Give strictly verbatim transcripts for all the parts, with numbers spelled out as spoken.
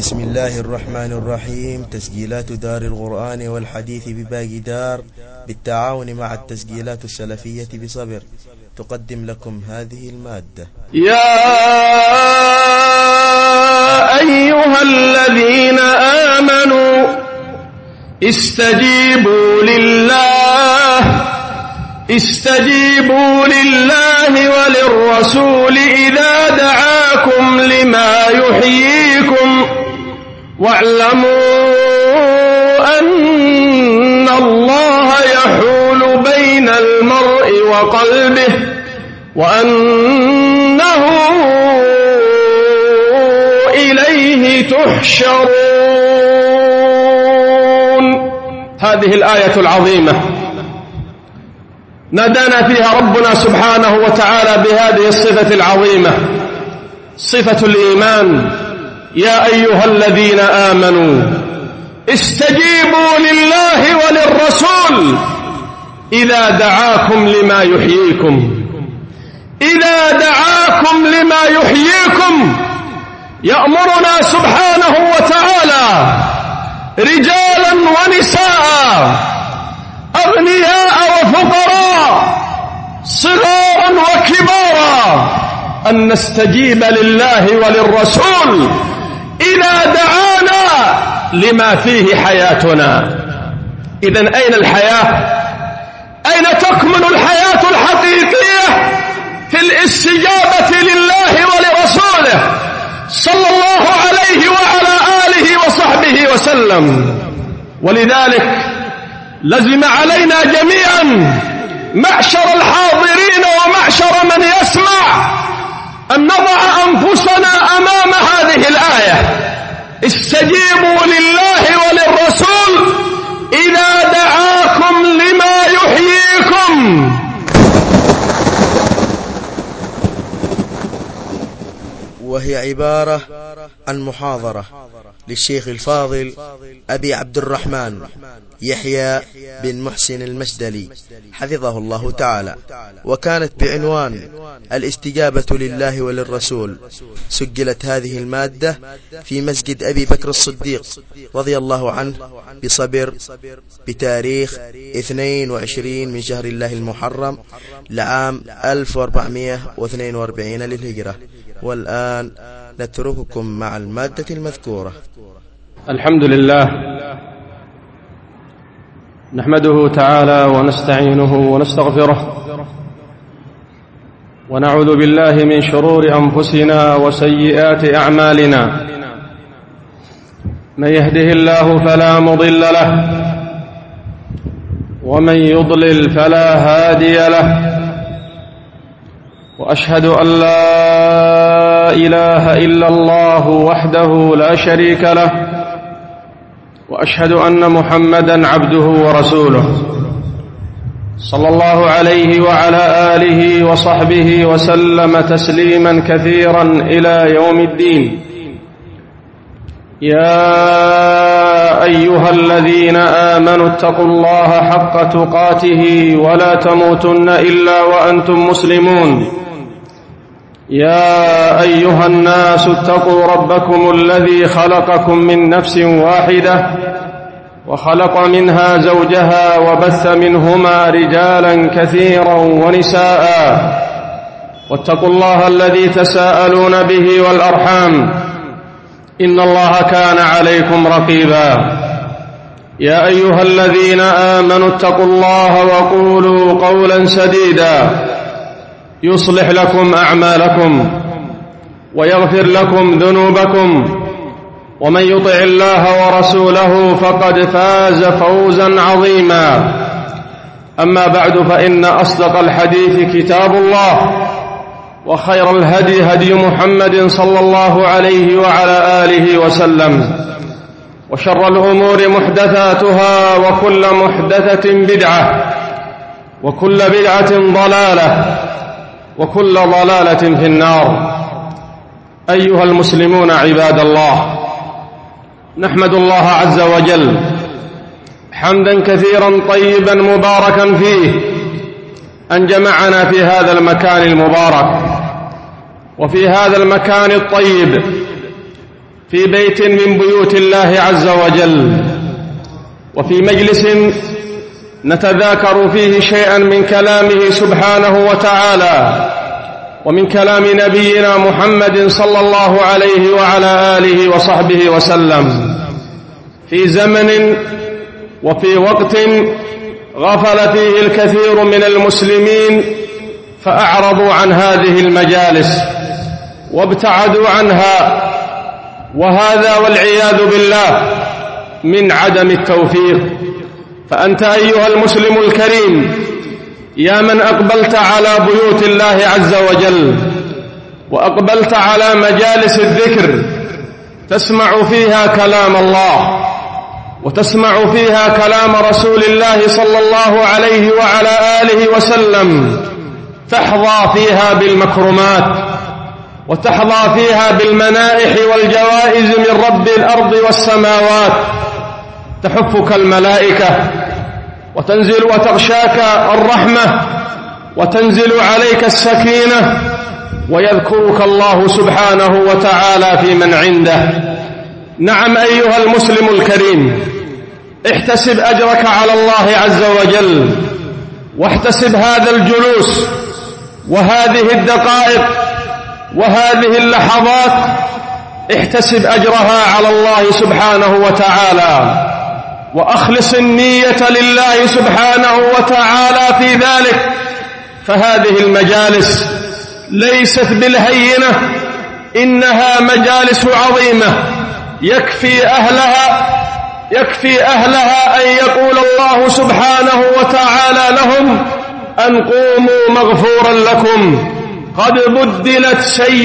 بسم الله الرحمن الرحيم. تسجيلات دار القرآن والحديث بباقدار بالتعاون مع التسجيلات السلفية بصبر تقدم لكم هذه المادة. يا أيها الذين آمنوا استجيبوا لله استجيبوا لله وللرسول إذا دعاكم لما يحييكم واعلموا أن الله يحول بين المرء وقلبه وأنه إليه تحشرون. هذه الآية العظيمة نادانا فيها ربنا سبحانه وتعالى بهذه الصفة العظيمة، صفة الإيمان. يا أيها الذين آمنوا استجيبوا لله وللرسول إذا دعاكم لما يحييكم. إذا دعاكم لما يحييكم يأمرنا سبحانه وتعالى رجالا ونساء، أغنياء وفقراء، صغارا وكبارا، أن نستجيب لله وللرسول إذا دعانا لما فيه حياتنا. إذن أين الحياة؟ أين تكمن الحياة الحقيقية؟ في الاستجابة لله ولرسوله صلى الله عليه وعلى آله وصحبه وسلم. ولذلك لزم علينا جميعا معشر الحاضرين ومعشر من يسمع أن نضع أنفسنا أمام هذه الآية: استجيبوا لله وللرسول إذا دعاكم لما يحييكم. وهي عبارة عن محاضرة للشيخ الفاضل أبي عبد الرحمن يحيى بن محسن المجدلي حفظه الله تعالى، وكانت بعنوان الاستجابة لله وللرسول. سجلت هذه المادة في مسجد أبي بكر الصديق رضي الله عنه بصبر بتاريخ اثنين وعشرين من شهر الله المحرم لعام ألف وأربعمائة واثنين وأربعين للهجرة. والآن نترككم مع المادة المذكورة. الحمد لله نحمده تعالى ونستعينه ونستغفره ونعوذ بالله من شرور أنفسنا وسيئات أعمالنا. من يهده الله فلا مضل له ومن يضلل فلا هادي له، وأشهد أن لا إله إلا الله وحده لا شريك له، وأشهد أن محمدًا عبده ورسوله صلى الله عليه وعلى آله وصحبه وسلم تسليمًا كثيرًا إلى يوم الدين. يا أيها الذين آمنوا اتقوا الله حق تقاته ولا تموتن إلا وأنتم مسلمون. يا أيها الناس اتقوا ربكم الذي خلقكم من نفس واحدة وخلق منها زوجها وبث منهما رجالا كثيرا ونساء، واتقوا الله الذي تساءلون به والأرحام إن الله كان عليكم رقيبا. يا أيها الذين آمنوا اتقوا الله وقولوا قولا سديدا يصلح لكم أعمالكم ويغفر لكم ذنوبكم، ومن يطع الله ورسوله فقد فاز فوزا عظيما. أما بعد، فإن أصدق الحديث كتاب الله، وخير الهدي هدي محمد صلى الله عليه وعلى آله وسلم، وشر الأمور محدثاتها، وكل محدثة بدعة، وكل بدعة ضلالة، وكل ضلالة في النار. أيها المسلمون عباد الله، نحمد الله عز وجل حمدا كثيرا طيبا مباركا فيه أن جمعنا في هذا المكان المبارك وفي هذا المكان الطيب في بيت من بيوت الله عز وجل، وفي مجلس نتذاكر فيه شيئا من كلامه سبحانه وتعالى ومن كلام نبينا محمد صلى الله عليه وعلى آله وصحبه وسلم، في زمن وفي وقت غفل فيه الكثير من المسلمين فأعرضوا عن هذه المجالس وابتعدوا عنها، وهذا والعياذ بالله من عدم التوفيق. فأنت أيها المسلم الكريم يا من أقبلت على بيوت الله عز وجل وأقبلت على مجالس الذكر تسمع فيها كلام الله وتسمع فيها كلام رسول الله صلى الله عليه وعلى آله وسلم، تحظى فيها بالمكرمات وتحظى فيها بالمنائح والجوائز من رب الأرض والسماوات، تحفك الملائكة وتنزل وتغشاك الرحمة وتنزل عليك السكينة، ويذكرك الله سبحانه وتعالى في من عنده. نعم أيها المسلم الكريم، احتسب أجرك على الله عز وجل، واحتسب هذا الجلوس وهذه الدقائق وهذه اللحظات، احتسب أجرها على الله سبحانه وتعالى، وأخلص النية لله سبحانه وتعالى في ذلك. فهذه المجالس ليست بالهينة، إنها مجالس عظيمة يكفي أهلها يكفي أهلها أن يقول الله سبحانه وتعالى لهم أن قوموا مغفورا لكم قد بدلت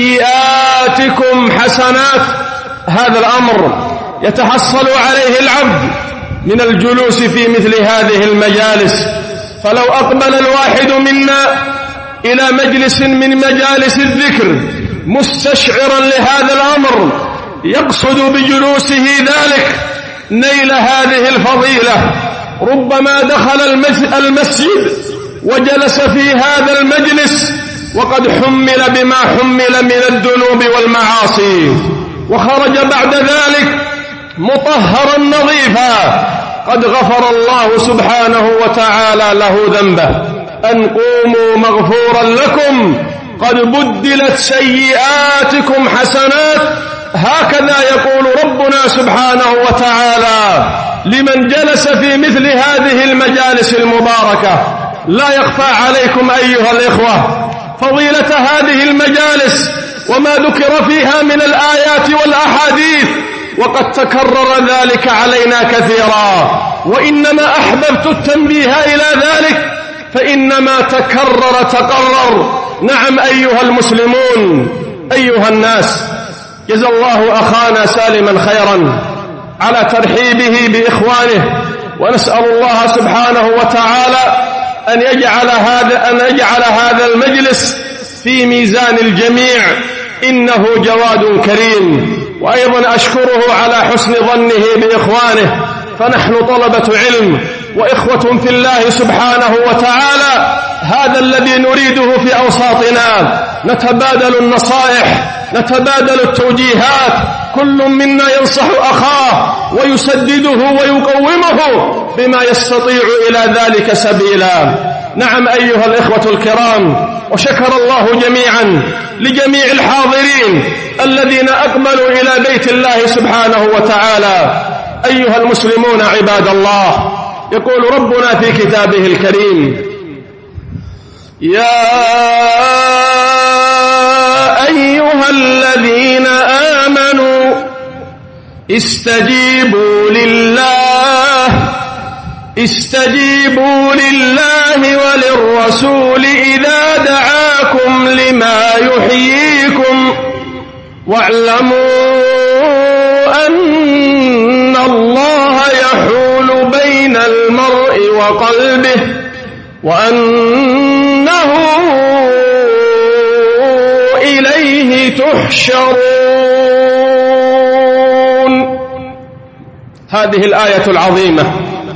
سيئاتكم حسنات. هذا الأمر يتحصل عليه العبد من الجلوس في مثل هذه المجالس. فلو أقبل الواحد منا إلى مجلس من مجالس الذكر مستشعرا لهذا الأمر يقصد بجلوسه ذلك نيل هذه الفضيلة، ربما دخل المسجد وجلس في هذا المجلس وقد حمل بما حمل من الذنوب والمعاصي، وخرج بعد ذلك مطهرا نظيفا قد غفر الله سبحانه وتعالى له ذنبه. أن قوموا مغفورا لكم قد بدلت سيئاتكم حسنات، هكذا يقول ربنا سبحانه وتعالى لمن جلس في مثل هذه المجالس المباركة. لا يخفى عليكم أيها الإخوة فضيلة هذه المجالس وما ذكر فيها من الآيات والأحاديث، وقد تكرر ذلك علينا كثيرا، وإنما أحببت التنبيه إلى ذلك فإنما تكرر تقرر. نعم أيها المسلمون، أيها الناس، جزا الله أخانا سالما خيرا على ترحيبه بإخوانه، ونسأل الله سبحانه وتعالى أن يجعل هذا أن يجعل هذا المجلس في ميزان الجميع، إنه جواد كريم. وأيضا أشكره على حسن ظنه بإخوانه، فنحن طلبة علم وإخوة في الله سبحانه وتعالى، هذا الذي نريده في أوساطنا. نتبادل النصائح، نتبادل التوجيهات، كل منا ينصح أخاه ويسدده ويقومه بما يستطيع إلى ذلك سبيلا. نعم أيها الإخوة الكرام، وشكر الله جميعا لجميع الحاضرين الذين أقبلوا إلى بيت الله سبحانه وتعالى. أيها المسلمون عباد الله، يقول ربنا في كتابه الكريم: يا أيها الذين آمنوا استجيبوا لله استجيبوا لله وللرسول إذا دعاكم لما يحييكم واعلموا أن الله يحول بين المرء وقلبه وأنه إليه تحشرون. هذه الآية العظيمة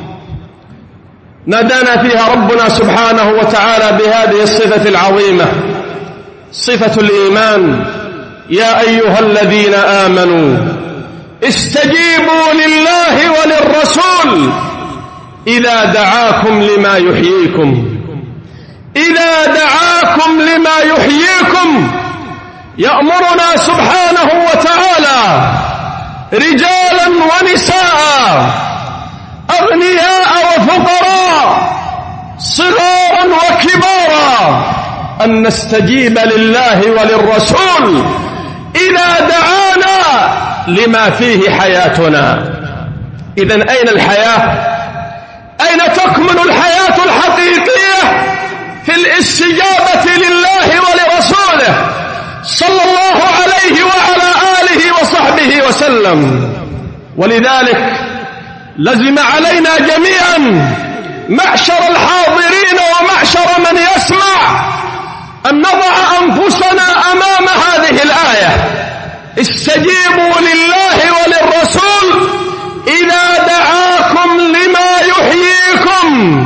نادانا فيها ربنا سبحانه وتعالى بهذه الصفة العظيمة، صفة الإيمان. يا أيها الذين آمنوا استجيبوا لله وللرسول إذا دعاكم لما يحييكم. إذا دعاكم لما يحييكم يأمرنا سبحانه وتعالى رجالا ونساء، أغنياء وفقراء، صغارا وكبارا، أن نستجيب لله وللرسول إذا دعانا لما فيه حياتنا. إذن أين الحياة؟ أين تكمن الحياة الحقيقية؟ في الاستجابة لله ولرسوله صلى الله عليه وعلى آله وصحبه وسلم. ولذلك لزم علينا جميعا معشر الحاضرين ومعشر من يسمع أن نضع أنفسنا أمام هذه الآية: استجيبوا لله وللرسول إذا دعاكم لما يحييكم.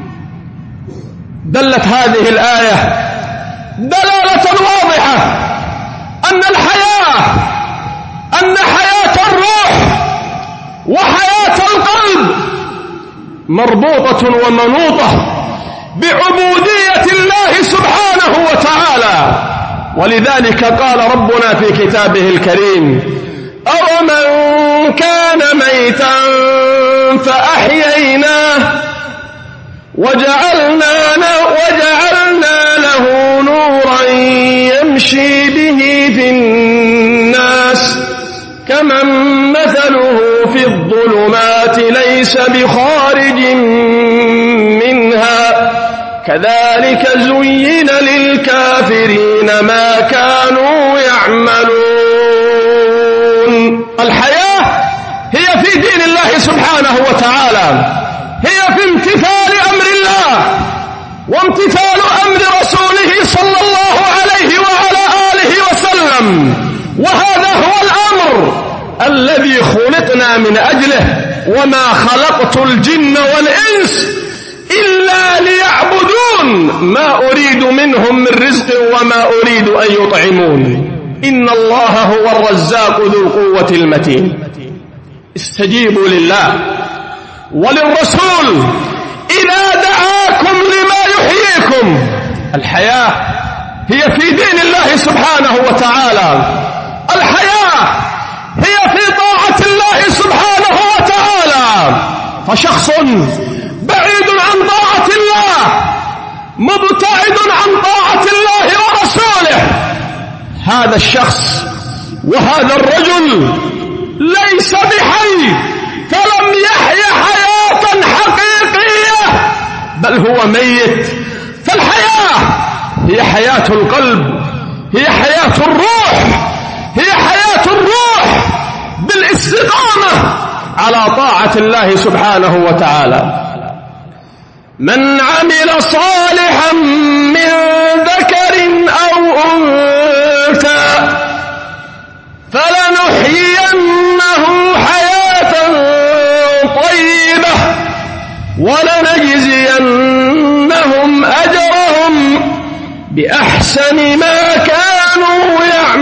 دلت هذه الآية دلالة واضحة أن الحياة أن حياة الروح وحياة القلب مربوطة ومنوطة بعبودية الله سبحانه وتعالى. ولذلك قال ربنا في كتابه الكريم: أومن كان ميتا فأحييناه وجعلنا وجعلنا له نورا يمشي به في الناس كمن مثله في الظلمات ليس بخارج منها كذلك زين للكافرين ما كانوا يعملون. الحياة هي في دين الله سبحانه وتعالى، هي في امتثال أمر الله وامتثال أمر رسوله صلى الله عليه وعلى آله وسلم. وهذا هو الأمر الذي خلقنا من أجله: وما خلقت الجن والإنس إلا ليعبدون ما أريد منهم من رزق وما أريد أن يطعمون إن الله هو الرزاق ذو القوة المتين. استجيبوا لله وللرسول إذا دعاكم لما يحييكم. الحياة هي في دين الله سبحانه وتعالى، الحياة هي في طاعة الله سبحانه وتعالى. فشخص بعيد عن طاعة الله مبتعد عن طاعة الله ورسوله، هذا الشخص وهذا الرجل ليس بحي، فلم يحيا حياة حقيقية بل هو ميت. فالحياة هي حياة القلب، هي حياة الروح، هي حياة الروح بالاستقامة على طاعة الله سبحانه وتعالى. من عمل صالحا من ذكر أو أنثى فلنحيينه حياة طيبة ولنجزينهم أجرهم بأحسن ما كانوا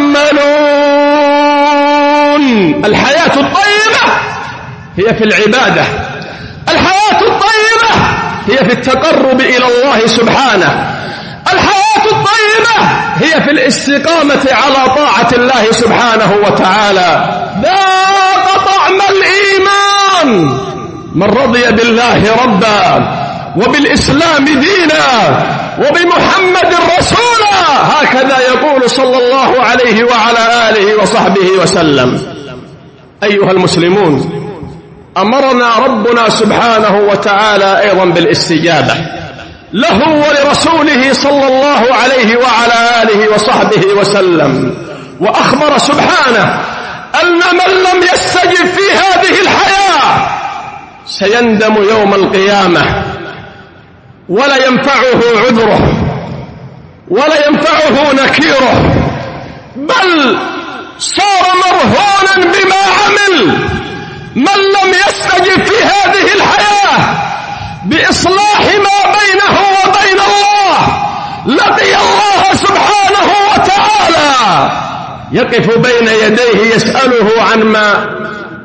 يعملون. الحياة الطيبة هي في العبادة، الحياة الطيبة هي في التقرب إلى الله سبحانه، الحياة الطيبة هي في الاستقامة على طاعة الله سبحانه وتعالى. ذاق طعم الإيمان من رضي بالله ربا وبالإسلام دينا وبمحمد رسولا، هكذا يقول صلى الله عليه وعلى آله وصحبه وسلم. أيها المسلمون، أمرنا ربنا سبحانه وتعالى أيضا بالاستجابة له ولرسوله صلى الله عليه وعلى آله وصحبه وسلم، وأخبر سبحانه أن من لم يستجب في هذه الحياة سيندم يوم القيامة ولا ينفعه عذره ولا ينفعه نكيره، بل صار مرهونا بما عمل. من لم يستجب في هذه الحياة بإصلاح ما بينه وبين الله لقي الله سبحانه وتعالى يقف بين يديه يسأله عن ما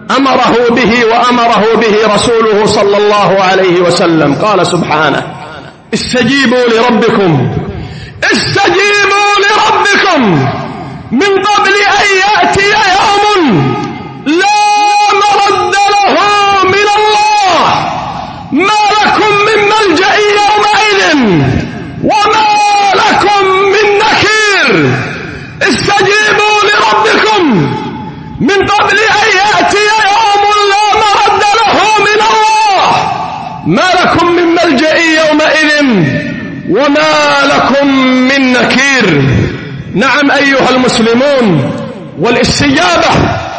أمره به وأمره به رسوله صلى الله عليه وسلم. قال سبحانه: استجيبوا لربكم استجيبوا لربكم من قبل أن يأتي يوم لا مرد له من الله ما لكم من ملجأ يومئذ وما لكم من نكير. استجيبوا لربكم من قبل أن يأتي يوم لا مرد له من الله ما لكم من ملجأ يومئذ وما لكم من نكير. نعم أيها المسلمون، والاستجابة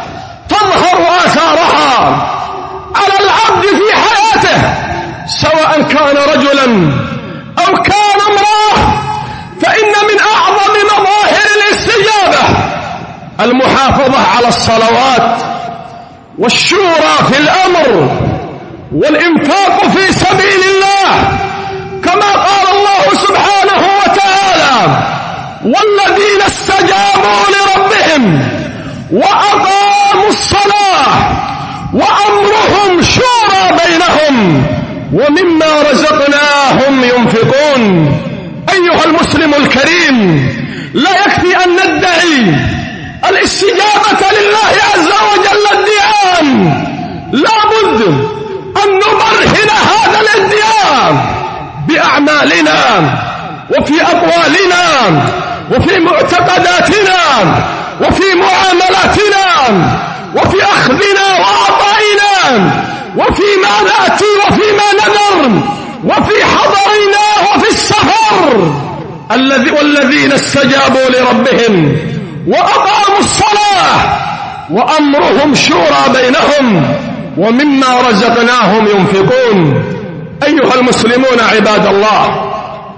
تظهر آثارها على العبد في حياته سواء كان رجلا أو كان امرأة، فإن من أعظم مظاهر الاستجابة المحافظة على الصلوات والشورى في الأمر والإنفاق في سبيل الله، كما قال الله سبحانه وتعالى: والذين استجابوا لربهم وأقاموا الصلاة وأمرهم شورى بينهم ومما رزقناهم ينفقون. أيها المسلم الكريم، لا يكفي أن ندعي الاستجابة لله عز وجل ادعاء، لابد أن نبرهن هذا الادعاء بأعمالنا وفي أقوالنا وفي معتقداتنا وفي معاملاتنا وفي أخذنا وعطائنا وفيما نأتي وفيما نذر وفي حضرنا وفي السفر. والذين استجابوا لربهم وأقاموا الصلاة وأمرهم شورى بينهم ومما رزقناهم ينفقون. أيها المسلمون عباد الله،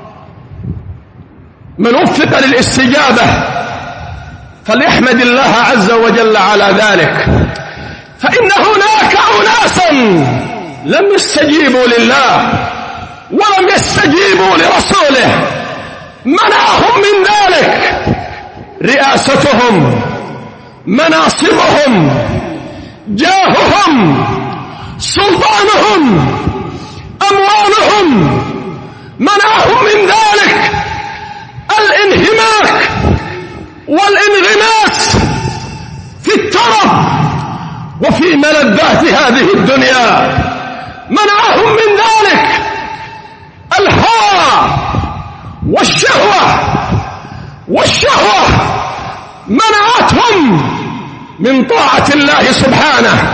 من وفق للاستجابة فليحمد الله عز وجل على ذلك، فإن هناك أناسا لم يستجيبوا لله ولم يستجيبوا لرسوله، منعهم من ذلك رئاستهم، مناصبهم، جاههم، سلطانهم، أموالهم، منعهم من ذلك الانهماك والانغماس في الترف وفي ملذات هذه الدنيا، منعهم من ذلك الهوى والشهوة والشهوة، منعتهم من طاعة الله سبحانه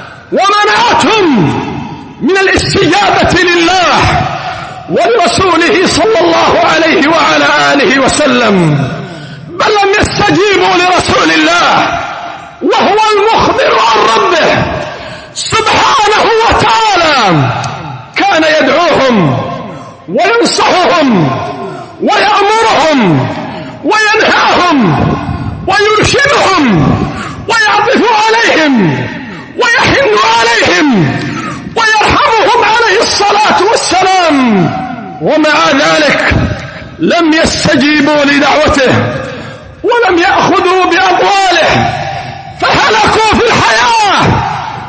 ومنعتهم من الاستجابة لله ولرسوله صلى الله عليه وعلى آله وسلم، بل لم يستجيبوا لرسول الله وهو المخبر عن ربه سبحانه وتعالى. كان يدعوهم وينصحهم ويأمرهم وينهاهم ويرشدهم ويعطف عليهم ويحن عليهم ويرحمهم عليه الصلاة والسلام، ومع ذلك لم يستجيبوا لدعوته ولم يأخذوا بأقواله، فهلكوا في الحياة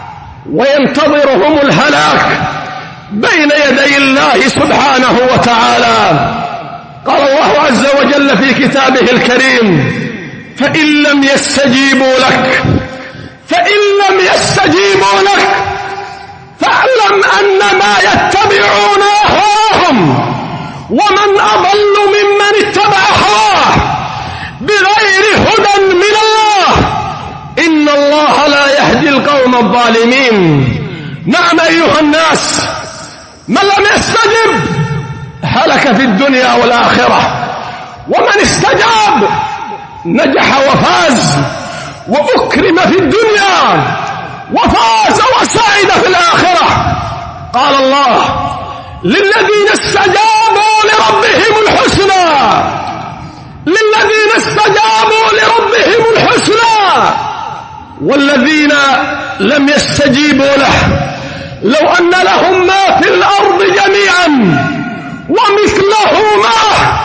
وينتظرهم الهلاك بين يدي الله سبحانه وتعالى. قال الله عز وجل في كتابه الكريم: فإن لم يستجيبوا لك فإن لم يستجيبوا لك فاعلم أنما يتبعون أهواءهم ومن أضل ممن اتبع هواه بغير هدى من الله إن الله لا يهدي القوم الظالمين. نعم أيها الناس، من لم يستجب هلك في الدنيا والآخرة، ومن استجاب نجح وفاز وأكرم في الدنيا وفاز وسعد في الآخرة. قال الله: للذين استجابوا لربهم الحسنى للذين استجابوا لربهم الحسنى والذين لم يستجيبوا له لو أن لهم ما في الأرض جميعا ومثله معه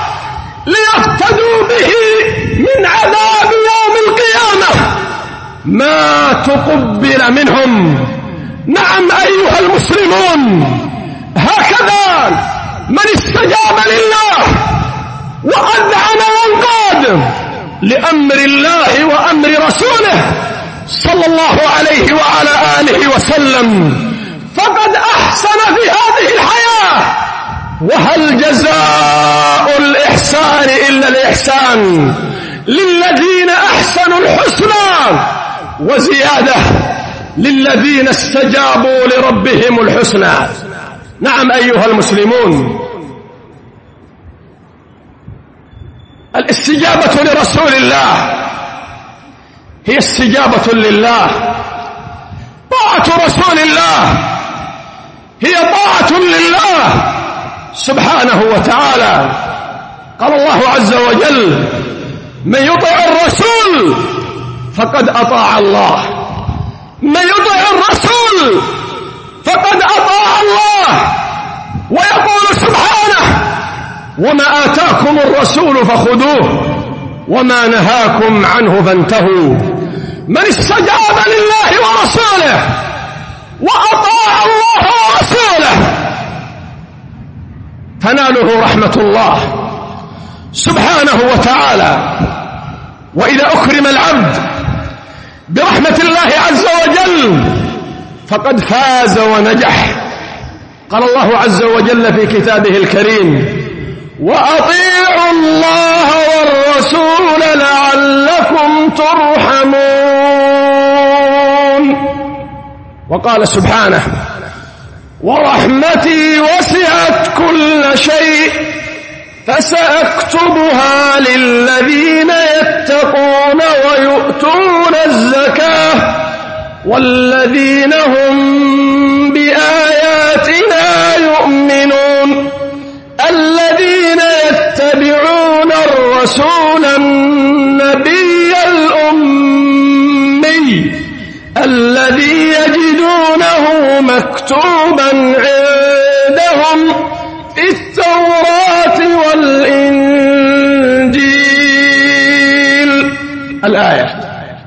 ليفتدوا به من عذاب يوم القيامة ما تقبل منهم. نعم أيها المسلمون، هكذا من استجاب لله وأذعن وانقاد لأمر الله وأمر رسوله صلى الله عليه وعلى آله وسلم فقد أحسن في هذه الحياة. وهل جزاء الإحسان إلا الإحسان؟ للذين أحسنوا الحسنى وزيادة، للذين استجابوا لربهم الحسنى. نعم أيها المسلمون، الاستجابة لرسول الله هي استجابة لله. طاعة رسول الله هي طاعة لله سبحانه وتعالى. قال الله عز وجل: من يطع الرسول فقد أطاع الله. من يطع الرسول فقد أطاع الله. ويقول سبحانه: وما آتاكم الرسول فخذوه وما نهاكم عنه فانتهوا. من استجاب لله ورسوله وأطاع الله ورسوله تناله رحمة الله سبحانه وتعالى. وإذا أكرم العبد برحمة الله عز وجل فقد فاز ونجح. قال الله عز وجل في كتابه الكريم: وأطيعوا الله والرسول لعلكم ترحمون. وقال سبحانه: ورحمتي وسعت كل شيء فسأكتبها للذين يتقون ويؤتون الزكاة والذين هم بآياتنا يؤمنون. الذين يتبعون الرسول النبي الأمي الذي يجدونه مكتوبا عندهم في التوراة والإنجيل. الآية: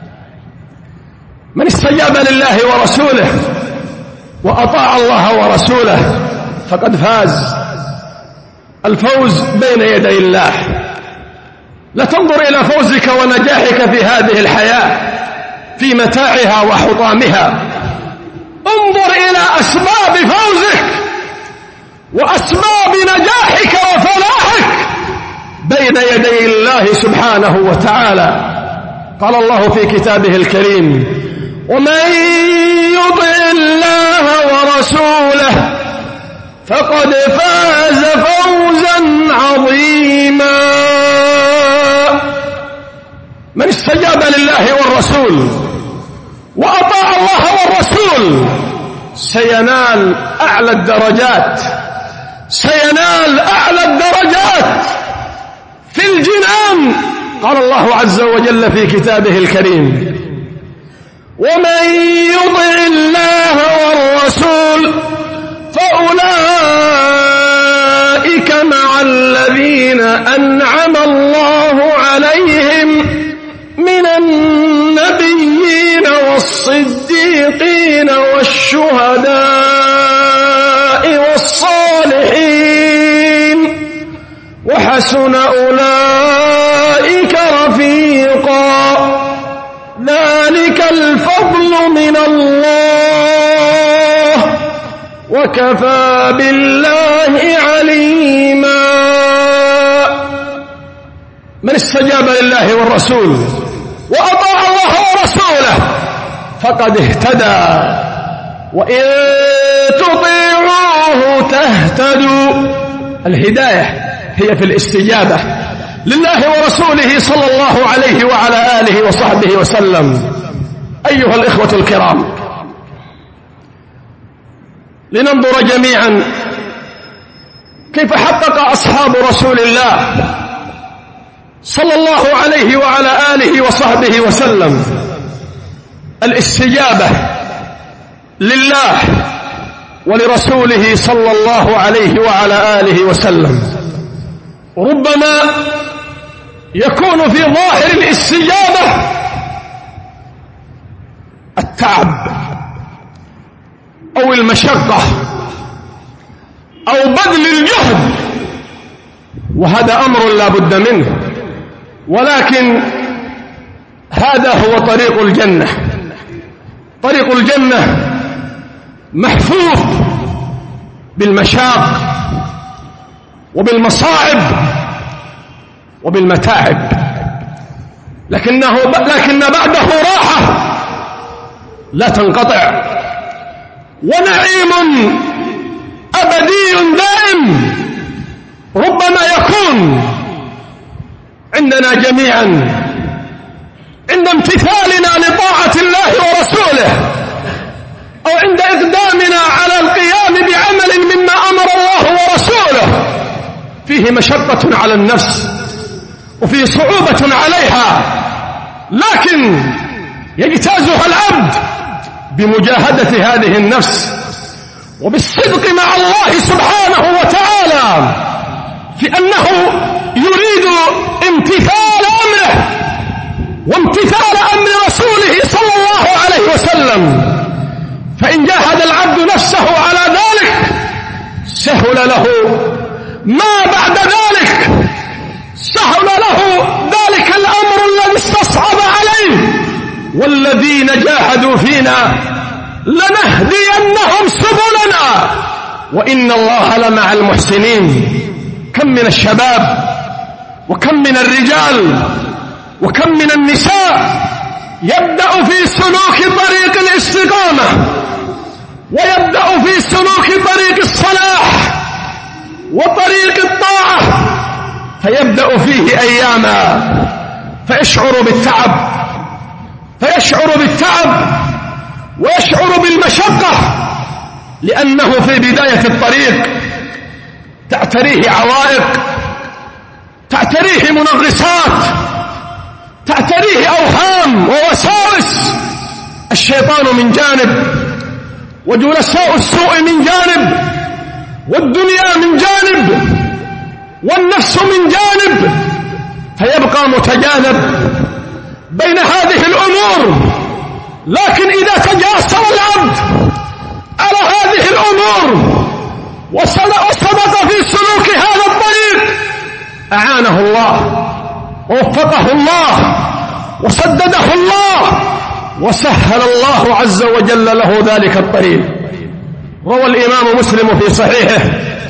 من استجاب لله ورسوله وأطاع الله ورسوله فقد فاز. الفوز بين يدي الله. لا تنظر إلى فوزك ونجاحك في هذه الحياة في متاعها وحطامها، انظر إلى أسباب فوزك وأسباب نجاحك وفلاحك بين يدي الله سبحانه وتعالى. قال الله في كتابه الكريم: ومن يطع الله ورسوله فقد فاز فوزا عظيما. من استجاب لله والرسول وأطاع الله والرسول سينال أعلى الدرجات، سينال أعلى الدرجات في الجنان. قال الله عز وجل في كتابه الكريم: ومن يطع الله والرسول فأولئك مع الذين أنعم الله عليهم من النبيين والصديقين والشهداء والصالحين وحسن أولئك رفيقا. ذلك الفضل من الله وكفى بالله عليما. من استجاب لله والرسول وأطاع الله ورسوله فقد اهتدى، وإن تطيعوه تهتدوا. الهداية هي في الاستجابة لله ورسوله صلى الله عليه وعلى آله وصحبه وسلم. أيها الإخوة الكرام، لننظر جميعا كيف حقق أصحاب رسول الله صلى الله عليه وعلى آله وصحبه وسلم الاستجابة لله ولرسوله صلى الله عليه وعلى آله وسلم. ربما يكون في ظاهر الاستجابة التعب أو المشقة أو بذل الجهد، وهذا أمر لا بد منه، ولكن هذا هو طريق الجنة. طريق الجنة محفوف بالمشاق وبالمصاعب وبالمتاعب، لكنه لكن بعده راحة لا تنقطع، ونعيم أبدي دائم ربما يكون عندنا جميعا عند امتثالنا لطاعة الله ورسوله، أو عند إقدامنا على القيام بعمل مما أمر الله ورسوله فيه مشقة على النفس وفيه صعوبة عليها، لكن يجتازها العبد بمجاهدة هذه النفس وبالصدق مع الله سبحانه وتعالى في أنه يريد امتثال أمره وامتثال أمر رسوله صلى الله عليه وسلم. فإن جاهد العبد نفسه على ذلك سهل له ما بعد ذلك، سهل له ذلك الأمر الذي استصعب عليه. والذين جاهدوا فينا لنهدينهم سبلنا وإن الله لمع المحسنين. كم من الشباب وكم من الرجال وكم من النساء يبدأ في سلوك طريق الاستقامة ويبدأ في سلوك طريق الصلاح وطريق الطاعة، فيبدأ فيه أياما فيشعر بالتعب فيشعر بالتعب ويشعر بالمشقة، لأنه في بداية الطريق تعتريه عوائق، تعتريه منغصات، تعتريه أوهام ووساوس الشيطان من جانب، وجلساء السوء من جانب، والدنيا من جانب، والنفس من جانب، فيبقى متجانب بين هذه الأمور. لكن إذا تجاسر العبد على هذه الأمور وصدق في سلوك هذا الطريق أعانه الله ووفقه الله وسدده الله وسهل الله عز وجل له ذلك الطريق. روى الإمام مسلم في صحيحه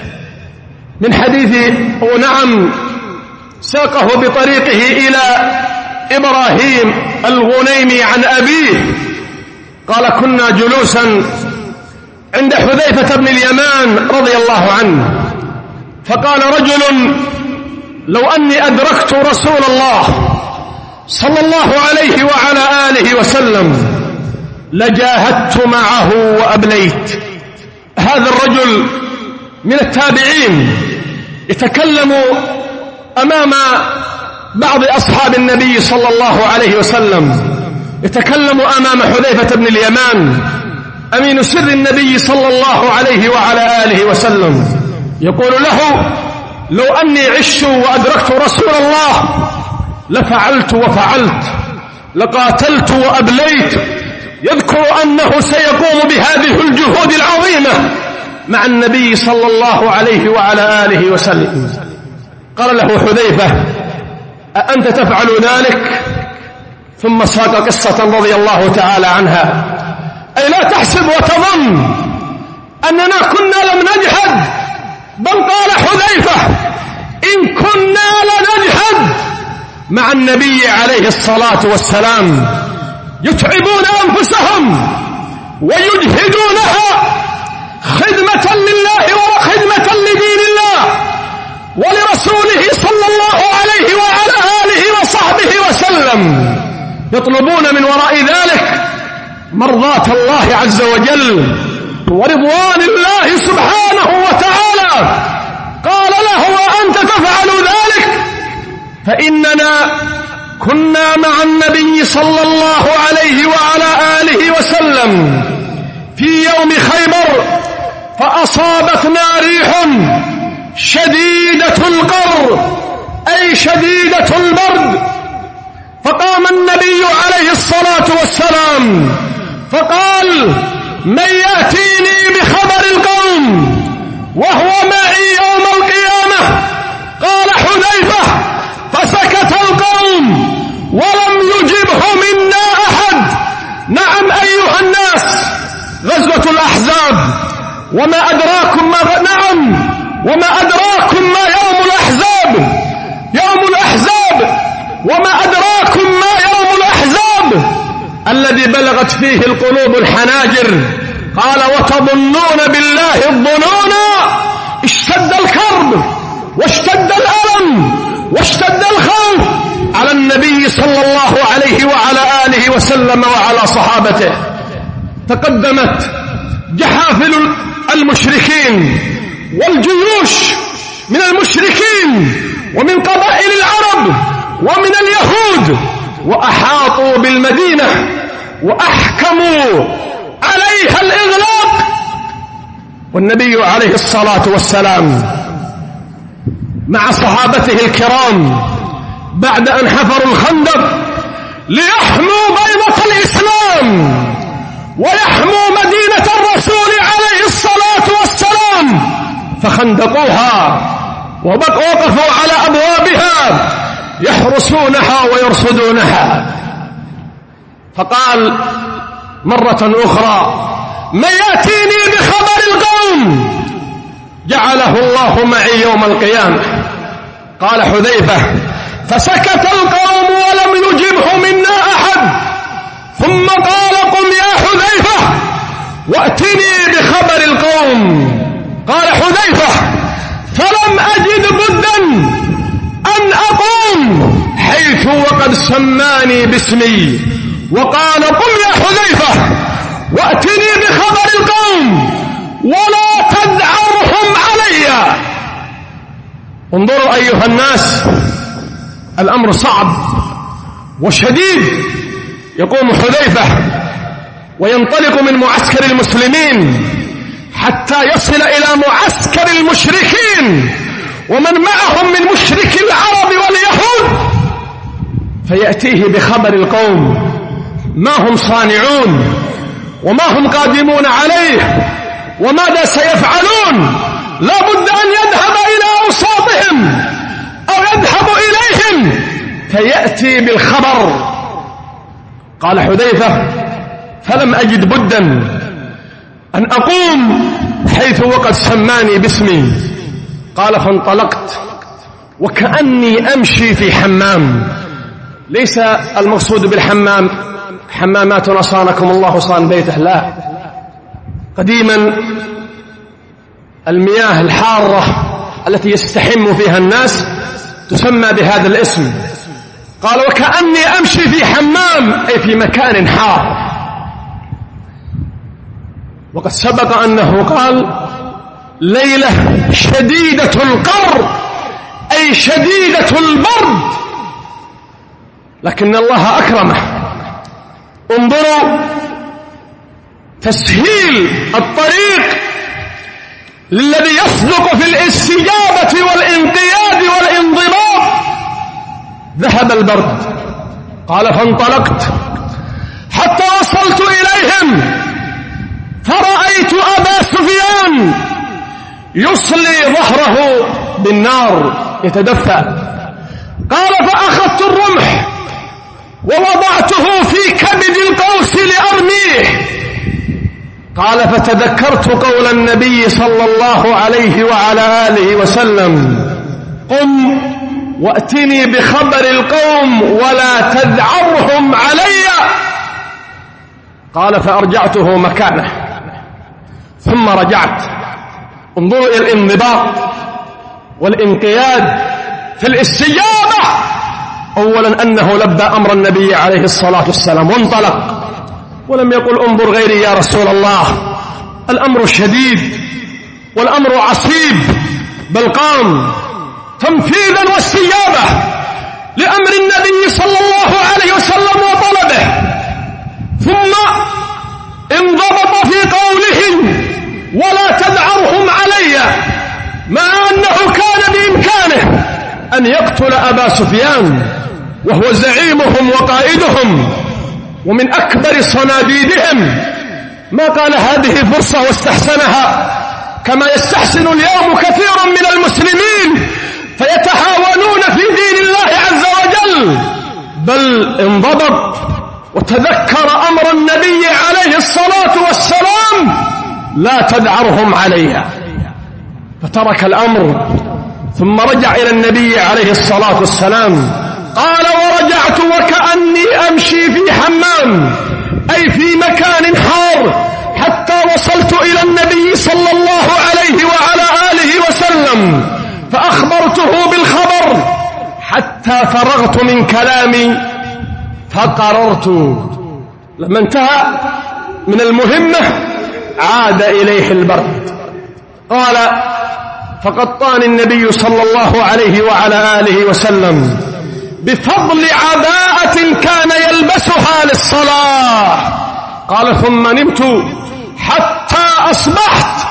من حديث أو نعم ساقه بطريقه إلى إبراهيم الغنيمي عن أبيه قال: كنا جلوسا عند حذيفة بن اليمان رضي الله عنه، فقال رجل: لو أني أدركت رسول الله صلى الله عليه وعلى آله وسلم لجاهدت معه وأبليت. هذا الرجل من التابعين يتكلم أمام بعض أصحاب النبي صلى الله عليه وسلم، يتكلم أمام حذيفة بن اليمان أمين سر النبي صلى الله عليه وعلى آله وسلم، يقول له: لو أني عشت وأدركت رسول الله لفعلت وفعلت، لقاتلت وأبليت. يذكر أنه سيقوم بهذه الجهود العظيمة مع النبي صلى الله عليه وعلى آله وسلم. قال له حذيفة: أأنت تفعل ذلك؟ ثم ساق قصة رضي الله تعالى عنها. أي لا تحسب وتظن أننا كنا لم نجهد، بل قال حذيفة: إن كنا لنجهد مع النبي عليه الصلاة والسلام، يتعبون أنفسهم ويجهدونها خدمة لله وخدمة لدين الله ولرسوله صلى الله عليه وعلى آله وصحبه وسلم، يطلبون من وراء ذلك مرضاة الله عز وجل ورضوان الله سبحانه وتعالى. قال له: وأنت تفعل ذلك؟ فإننا كنا مع النبي صلى الله عليه وعلى آله وسلم في يوم خيبر فأصابتنا ريح شديدة القر أي شديدة البرد، فقام النبي عليه الصلاة والسلام فقال: من يأتيني بخبر القوم وهو معي يوم القيامة؟ قال حذيفة: فسكت القوم ولم يجبه منا أحد. نعم أيها الناس، غزوة الأحزاب، وما أدراكم ما نعم وما أدراكم ما يوم الأحزاب. يوم الأحزاب وما أدراكم ما يوم الأحزاب الذي بلغت فيه القلوب الحناجر. قال: وتظنون بالله الظنون. اشتد الكرب واشتد الألم واشتد الخوف على النبي صلى الله عليه وعلى آله وسلم وعلى صحابته. تقدمت جحافل المشركين والجيوش من المشركين ومن قبائل العرب ومن اليهود، وأحاطوا بالمدينة وأحكموا عليها الإغلاق. والنبي عليه الصلاة والسلام مع صحابته الكرام بعد أن حفروا الخندق ليحموا بيضة الإسلام ويحموا مدينة الرسول عليه الصلاة والسلام، فخندقوها ووقفوا على أبوابها يحرسونها ويرصدونها. فقال مرة أخرى: من يأتيني بخبر القوم جعله الله معي يوم القيامة. قال حذيفة: فسكت القوم ولم يجبه منا أحد، ثم قال: قم يا حذيفة وأتني بخبر القوم. قال حذيفة: فلم أجد بدا أن أقوم حيث وقد سماني باسمي، وقال: قم يا حذيفة وأتني بخبر القوم ولا تدعرهم علي. انظروا أيها الناس، الأمر صعب وشديد. يقوم حذيفة وينطلق من معسكر المسلمين حتى يصل إلى معسكر المشركين ومن معهم من مشرك العرب واليهود، فيأتيه بخبر القوم، ما هم صانعون وما هم قادمون عليه وماذا سيفعلون. لا بد أن يذهب إلى أوساطهم أو يذهب إليهم فيأتي بالخبر. قال حذيفة: فلم أجد بدا أن أقوم حيث وقد سماني باسمي. قال: فانطلقت وكأني أمشي في حمام. ليس المقصود بالحمام حمامات أصانكم الله صان بيته، لا، قديما المياه الحارة التي يستحم فيها الناس تسمى بهذا الاسم. قال: وكأني أمشي في حمام، أي في مكان حار. وقد سبق أنه قال: ليلة شديدة القر، أي شديدة البرد، لكن الله أكرمه. انظروا تسهيل الطريق للذي يصدق في الاستجابة والانقياد والانضباط. ذهب البرد. قال: فانطلقت حتى وصلت إليهم فرأيت أبا سفيان يصلي ظهره بالنار يتدفأ. قال: فأخذت الرمح ووضعته في كبد القوس لأرميه. قال: فتذكرت قول النبي صلى الله عليه وعلى آله وسلم: قم وأتني بخبر القوم ولا تذعرهم علي. قال: فأرجعته مكانه ثم رجعت. انظروا إلى الانضباط والانقياد في الاستجابة. أولا أنه لبى أمر النبي عليه الصلاة والسلام وانطلق، ولم يقل: انظر غيري يا رسول الله، الأمر شديد والأمر عصيب، بل قام تنفيذا واستجابة لأمر النبي صلى الله عليه وسلم وطلبه. ثم انضبط في قوله: ولا تدعرهم علي، مع أنه كان بإمكانه أن يقتل أبا سفيان وهو زعيمهم وقائدهم، ومن أكبر صناديدهم ما قال هذه فرصة واستحسنها كما يستحسن اليوم كثير من المسلمين فيتهاونون في دين الله عز وجل، بل انضبط وتذكر أمر النبي عليه الصلاة والسلام لا تدعرهم عليها، فترك الأمر ثم رجع إلى النبي عليه الصلاة والسلام قال: ورجعت وكأني أمشي في حمام، أي في مكان حار، حتى وصلت إلى النبي صلى الله عليه وعلى آله وسلم فأخبرته بالخبر حتى فرغت من كلامي فقررت. لما انتهى من المهمة عاد إليه البرد. قال: فقطاني النبي صلى الله عليه وعلى آله وسلم بفضل عباءة كان يلبسها للصلاة. قال: ثم نمت حتى أصبحت،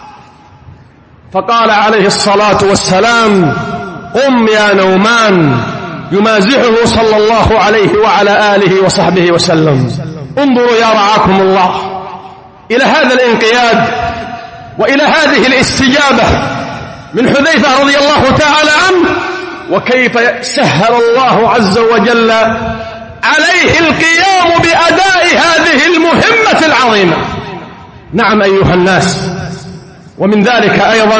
فقال عليه الصلاة والسلام: قم يا نومان، يمازحه صلى الله عليه وعلى آله وصحبه وسلم. انظروا يا رعاكم الله إلى هذا الانقياد وإلى هذه الاستجابة من حذيفة رضي الله تعالى عنه، وكيف سهل الله عز وجل عليه القيام بأداء هذه المهمة العظيمة. نعم أيها الناس، ومن ذلك أيضا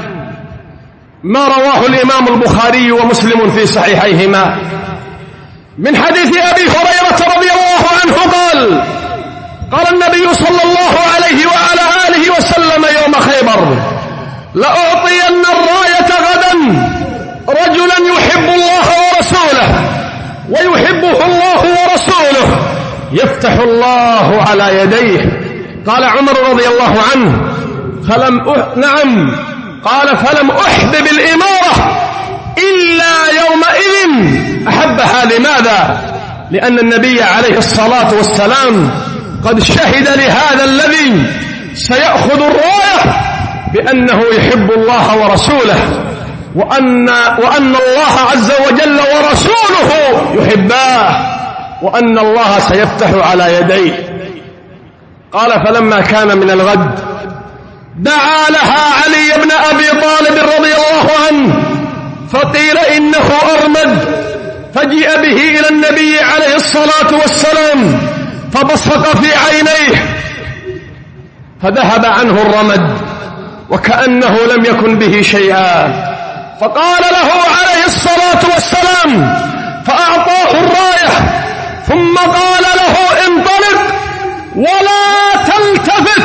ما رواه الإمام البخاري ومسلم في صحيحيهما من حديث أبي هريرة رضي الله عنه قال: قال النبي صلى الله عليه وعلى آله وسلم يوم خيبر: لأعطين الراية غدا رجلا يحب الله ورسوله ويحبه الله ورسوله يفتح الله على يديه. قال عمر رضي الله عنه: فلم أح... نعم قال فلم أحبب الإمارة إلا يومئذ أحبها. لماذا؟ لأن النبي عليه الصلاة والسلام قد شهد لهذا الذي سيأخذ الراية بأنه يحب الله ورسوله، وأن, وأن الله عز وجل ورسوله يحباه، وأن الله سيفتح على يديه. قال: فلما كان من الغد دعا لها علي بن أبي طالب رضي الله عنه، فقيل إنه أرمد، فجيء به إلى النبي عليه الصلاة والسلام فبصق في عينيه فذهب عنه الرمد وكأنه لم يكن به شيئا. فقال له عليه الصلاة والسلام فأعطاه الراية، ثم قال له: انطلق ولا تلتفت،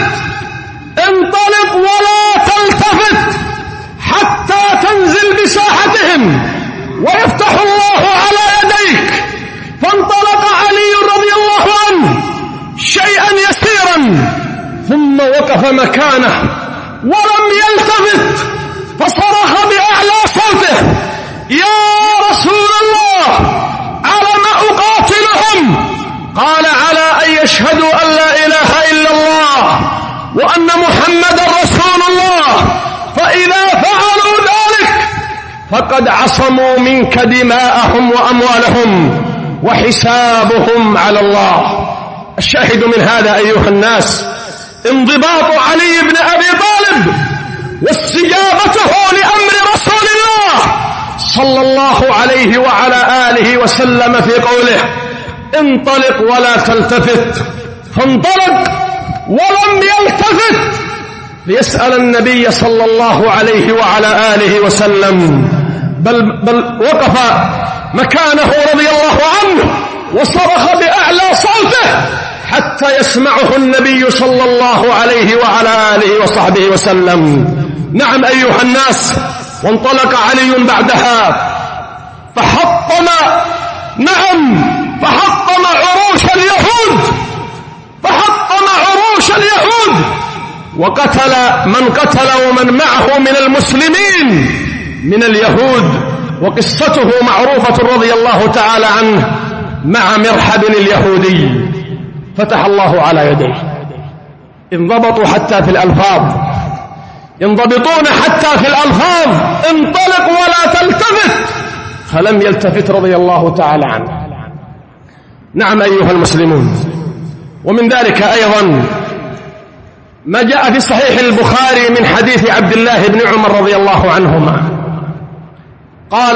انطلق ولا تلتفت حتى تنزل بساحتهم ويفتح الله على يديك. فانطلق علي رضي الله عنه شيئا يسيرا ثم وقف مكانه ولم يلتفت، فصرخ بأعلى صوته: يا رسول الله، على ما أقاتلهم؟ قال: على أن يشهدوا أن لا إله إلا الله وأن محمدا رسول الله، فإذا فعلوا ذلك فقد عصموا منك دماءهم وأموالهم وحسابهم على الله. الشاهد من هذا أيها الناس انضباط علي بن أبي طالب واستجابته لأمر رسول الله صلى الله عليه وعلى آله وسلم في قوله: انطلق ولا تلتفت. فانطلق ولم يلتفت ليسأل النبي صلى الله عليه وعلى آله وسلم، بل, بل وقف مكانه رضي الله عنه وصرخ بأعلى صوته حتى يسمعه النبي صلى الله عليه وعلى آله وصحبه وسلم. نعم أيها الناس، وانطلق علي بعدها فحطم نعم فحطم عروش اليهود فحطم عروش اليهود وقتل من قتل ومن معه من المسلمين من اليهود. وقصته معروفة رضي الله تعالى عنه مع مرحب اليهودي. فتح الله على يديه. انضبطوا حتى في الألفاظ، ينضبطون حتى في الألفاظ. انطلق ولا تلتفت، فلم يلتفت رضي الله تعالى عنه. نعم أيها المسلمون. ومن ذلك أيضا ما جاء في صحيح البخاري من حديث عبد الله بن عمر رضي الله عنهما قال: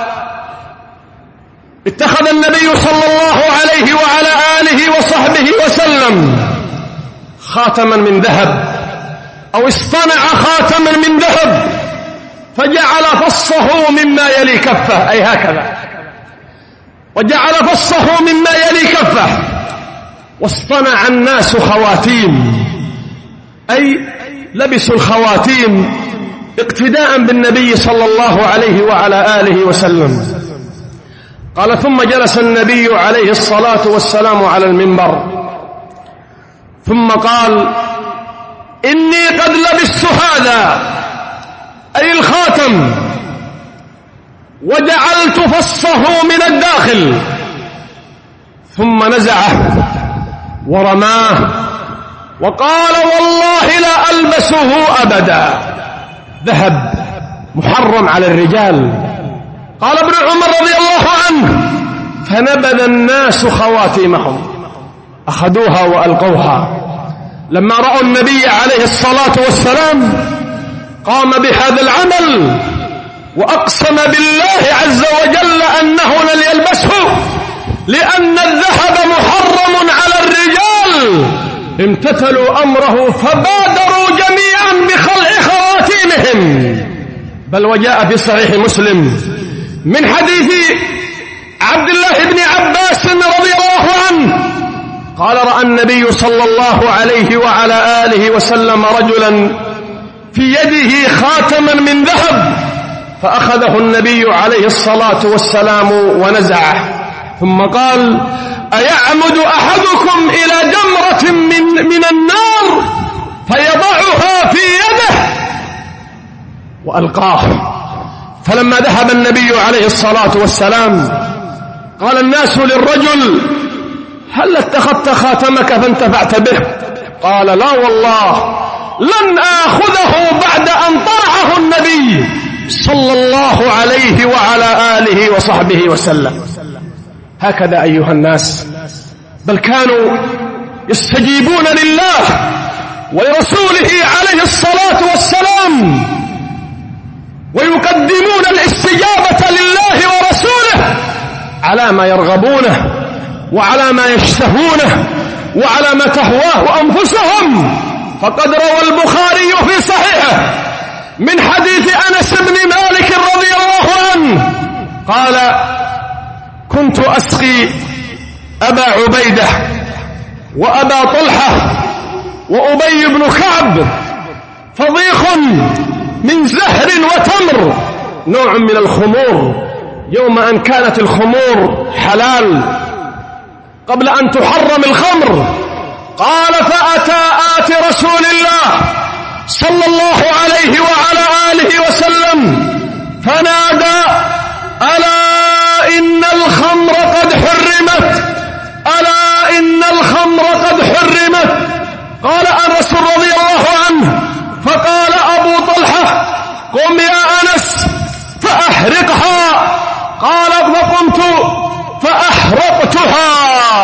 اتخذ النبي صلى الله عليه وعلى آله وصحبه وسلم خاتما من ذهب، أو اصطنع خاتما من ذهب فجعل فصه مما يلي كفه، أي هكذا، وجعل فصه مما يلي كفه، واصطنع الناس خواتيم، أي لبسوا الخواتيم اقتداء بالنبي صلى الله عليه وعلى آله وسلم. قال: ثم جلس النبي عليه الصلاة والسلام على المنبر ثم قال: إني قد لبست هذا، أي الخاتم، وجعلت فصه من الداخل، ثم نزعه ورماه وقال: والله لا ألبسه أبدا، ذهب محرم على الرجال. قال ابن عمر رضي الله عنه: فنبذ الناس خواتيمهم، أخذوها وألقوها. لما رأوا النبي عليه الصلاة والسلام قام بهذا العمل وأقسم بالله عز وجل أنه لن يلبسه لأن الذهب محرم على الرجال، امتثلوا أمره فبادروا جميعا بخلع خواتيمهم. بل وجاء في صحيح مسلم من حديث عبد الله بن عباس رضي الله عنه قال: رأى النبي صلى الله عليه وعلى آله وسلم رجلا في يده خاتما من ذهب، فأخذه النبي عليه الصلاة والسلام ونزعه، ثم قال: أيعمد أحدكم إلى جمرة من, من النار فيضعها في يده؟ وألقاه. فلما ذهب النبي عليه الصلاة والسلام قال الناس للرجل: هل اتخذت خاتمك فانتفعت به؟ قال: لا والله، لن آخذه بعد أن طرحه النبي صلى الله عليه وعلى آله وصحبه وسلم. هكذا أيها الناس، بل كانوا يستجيبون لله ولرسوله عليه الصلاة والسلام، ويقدمون الاستجابة لله ورسوله على ما يرغبونه وعلى ما يشتهونه وعلى ما تهواه أنفسهم. فقد روى البخاري في صحيحه من حديث أنس بن مالك رضي الله عنه قال: كنت أسقي أبا عبيدة وأبا طلحة وأبي بن كعب فضيخ من زهر وتمر، نوع من الخمور، يوم أن كانت الخمور حلال قبل أن تحرم الخمر. قال: فأتى آتي رسول الله صلى الله عليه وعلى آله وسلم فنادى: ألا إن الخمر قد حرمت، ألا إن الخمر قد حرمت. قال أنس رضي الله عنه: فقال أبو طلحة: قم يا أنس فأحرقها. قال: فقمت فأحرقتها.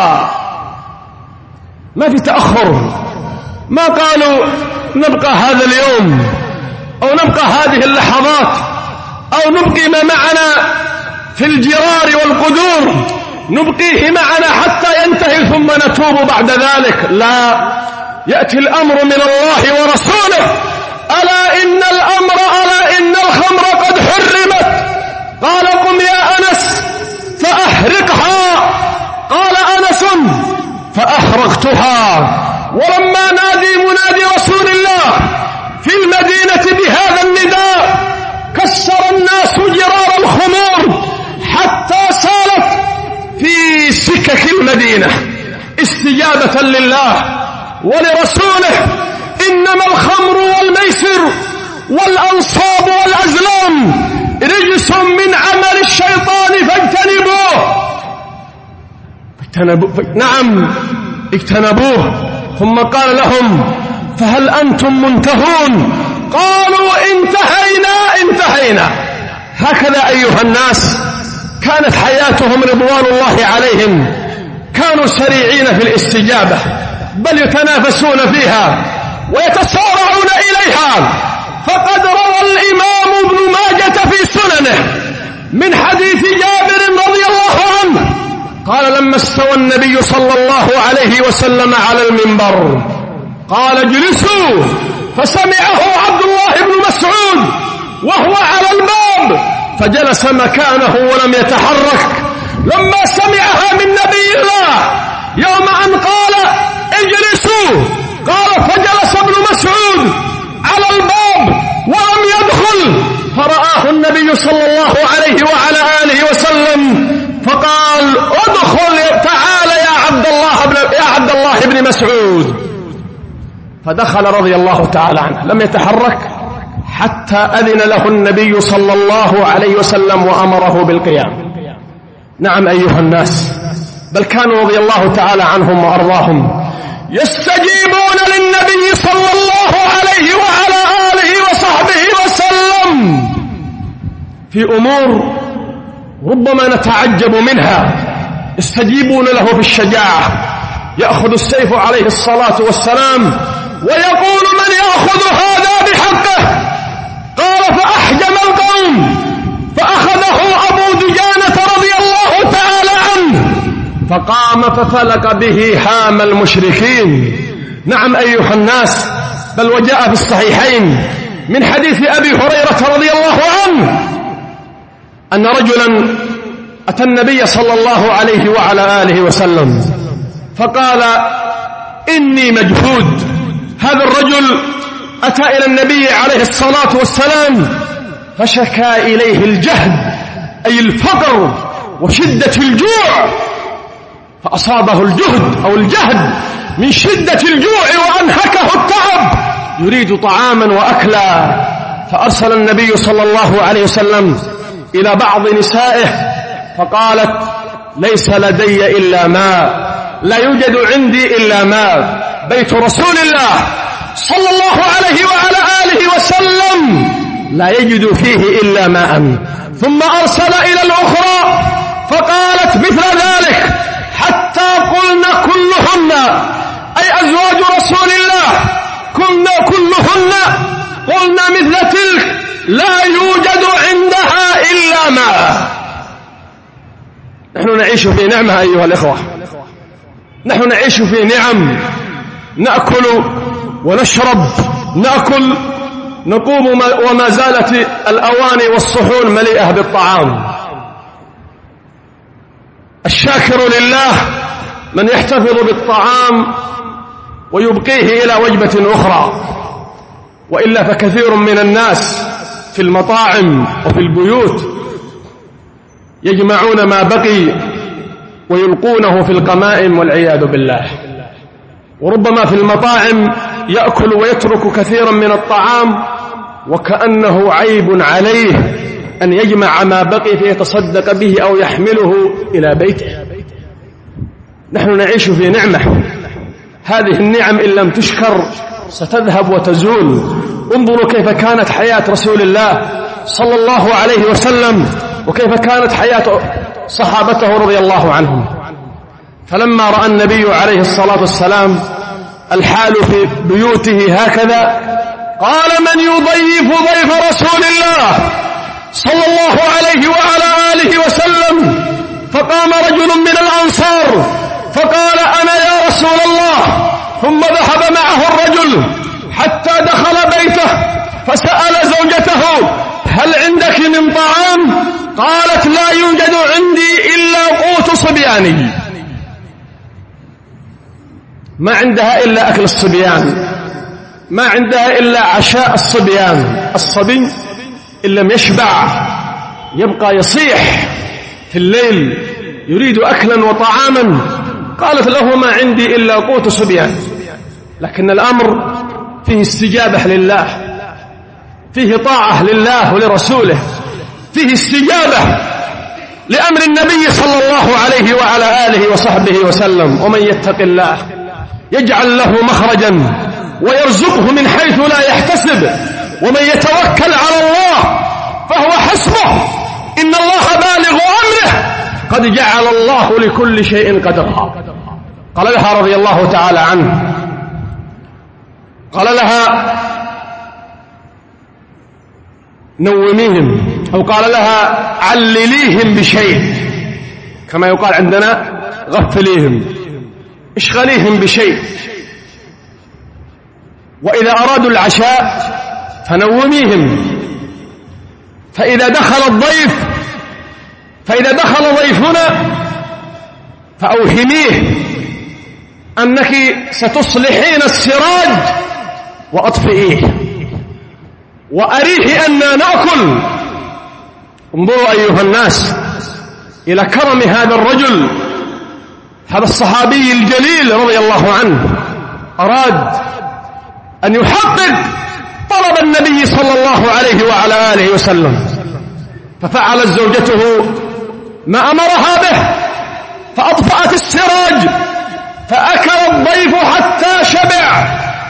ما في تأخر، ما قالوا نبقى هذا اليوم أو نبقى هذه اللحظات أو نبقي ما معنا في الجرار والقدور نبقيه معنا حتى ينتهي ثم نتوب بعد ذلك. لا، يأتي الأمر من الله ورسوله: ألا إن الأمر، ألا إن الخمر قد حرمت. قال: قم يا أنس فأحرقها. قال أنس: فأحرقتها. ولما نادي منادي رسول الله في المدينة بهذا النداء كسر الناس جرار الخمور حتى سالت في سكك المدينة استجابة لله ولرسوله. إنما الخمر والميسر والأنصاب والأزلام رجس من عمل الشيطان فاجتنبوه. فاجتنبوه نعم اجتنبوه. ثم قال لهم: فهل أنتم منتهون؟ قالوا: انتهينا انتهينا. هكذا أيها الناس كانت حياتهم رضوان الله عليهم، كانوا كانوا سريعين في الاستجابة، بل يتنافسون فيها ويتسارعون إليها. فقد روى الإمام ابن ماجة في سننه من حديث جابر رضي الله عنه قال: لما استوى النبي صلى الله عليه وسلم على المنبر قال: اجلسوا، فسمعه عبد الله بن مسعود وهو على الباب فجلس مكانه ولم يتحرك. لما سمعها من نبي الله يوم أن قال: اجلسوا، قال: فجلس ابن مسعود على الباب ولم يدخل، فرآه النبي صلى الله عليه وعلى آله وسلم فقال: ادخل، تعال يا عبد الله بن يا عبد الله بن مسعود. فدخل رضي الله تعالى عنه، لم يتحرك حتى أذن له النبي صلى الله عليه وسلم وأمره بالقيام. نعم أيها الناس، بل كانوا رضي الله تعالى عنهم وأرضاهم يستجيبون للنبي صلى الله عليه وعلى آله وصحبه وسلم في أمور ربما نتعجب منها. يستجيبون له في الشجاعة، يأخذ السيف عليه الصلاة والسلام ويقول: من يأخذ هذا بحقه؟ قال: فأحجم القوم، فأخذه أبو دجانة رضي الله تعالى عنه فقام ففلق به هام المشركين. نعم أيها الناس، بل وجاء في الصحيحين من حديث أبي هريرة رضي الله عنه أن رجلا أتى النبي صلى الله عليه وعلى آله وسلم فقال: إني مجهود. هذا الرجل أتى إلى النبي عليه الصلاة والسلام فشكى إليه الجهد، أي الفقر وشدة الجوع، فأصابه الجهد أو الجهد من شدة الجوع وأنهكه التعب، يريد طعاما وأكلا. فأرسل النبي صلى الله عليه وسلم إلى بعض نسائه فقالت: ليس لدي إلا ماء، لا يوجد عندي إلا ماء. بيت رسول الله صلى الله عليه وعلى آله وسلم لا يجد فيه إلا ماء. ثم أرسل إلى الأخرى فقالت مثل ذلك، حتى قلنا كلهن، أي أزواج رسول الله كنا كلهن قلنا مثل تلك، لا يوجد عندها إلا ماء. نحن نعيش في نعمة أيها الإخوة، نحن نعيش في نعم، نأكل ونشرب، نأكل نقوم وما زالت الأواني والصحون مليئة بالطعام. الشاكر لله من يحتفظ بالطعام ويبقيه إلى وجبة أخرى، وإلا فكثير من الناس في المطاعم وفي البيوت يجمعون ما بقي ويلقونه في القمائم والعياذ بالله. وربما في المطاعم يأكل ويترك كثيرا من الطعام وكأنه عيب عليه أن يجمع ما بقي فيتصدق به أو يحمله إلى بيته. نحن نعيش في نعمة، هذه النعم إن لم تشكر ستذهب وتزول. انظروا كيف كانت حياة رسول الله صلى الله عليه وسلم وكيف كانت حياة صحابته رضي الله عنهم. فلما رأى النبي عليه الصلاة والسلام الحال في بيوته هكذا قال: من يضيف ضيف رسول الله صلى الله عليه وعلى آله وسلم؟ فقام رجل من الأنصار فقال: أنا يا رسول الله. ثم ذهب معه الرجل حتى دخل بيته فسأل زوجته: هل عندك من طعام؟ قالت: لا يوجد عندي إلا قوت صبياني. ما عندها إلا أكل الصبيان، ما عندها إلا عشاء الصبيان. الصبي إن لم يشبع يبقى يصيح في الليل يريد أكلا وطعاما. قالت له: ما عندي إلا قوت صبيان. لكن الأمر فيه استجابة لله، فيه طاعة لله ولرسوله، فيه استجابة لأمر النبي صلى الله عليه وعلى آله وصحبه وسلم. ومن يتق الله يجعل له مخرجا ويرزقه من حيث لا يحتسب، ومن يتوكل على الله فهو حسبه، إن الله بالغ أمره، قد جعل الله لكل شيء قدرا. قال لها رضي الله تعالى عنه، قال لها نوميهم، أو قال لها علليهم بشيء، كما يقال عندنا غفليهم، اشغليهم بشيء، وإذا أرادوا العشاء فنوميهم، فإذا دخل الضيف فإذا دخل ضيفنا فأوهميه أنك ستصلحين السراج وأطفئيه وأريه أننا نأكل. انظروا أيها الناس إلى كرم هذا الرجل، هذا الصحابي الجليل رضي الله عنه، أراد أن يحقق طلب النبي صلى الله عليه وعلى آله وسلم، ففعلت زوجته ما أمرها به، فأطفأت السراج، فأكل الضيف حتى شبع،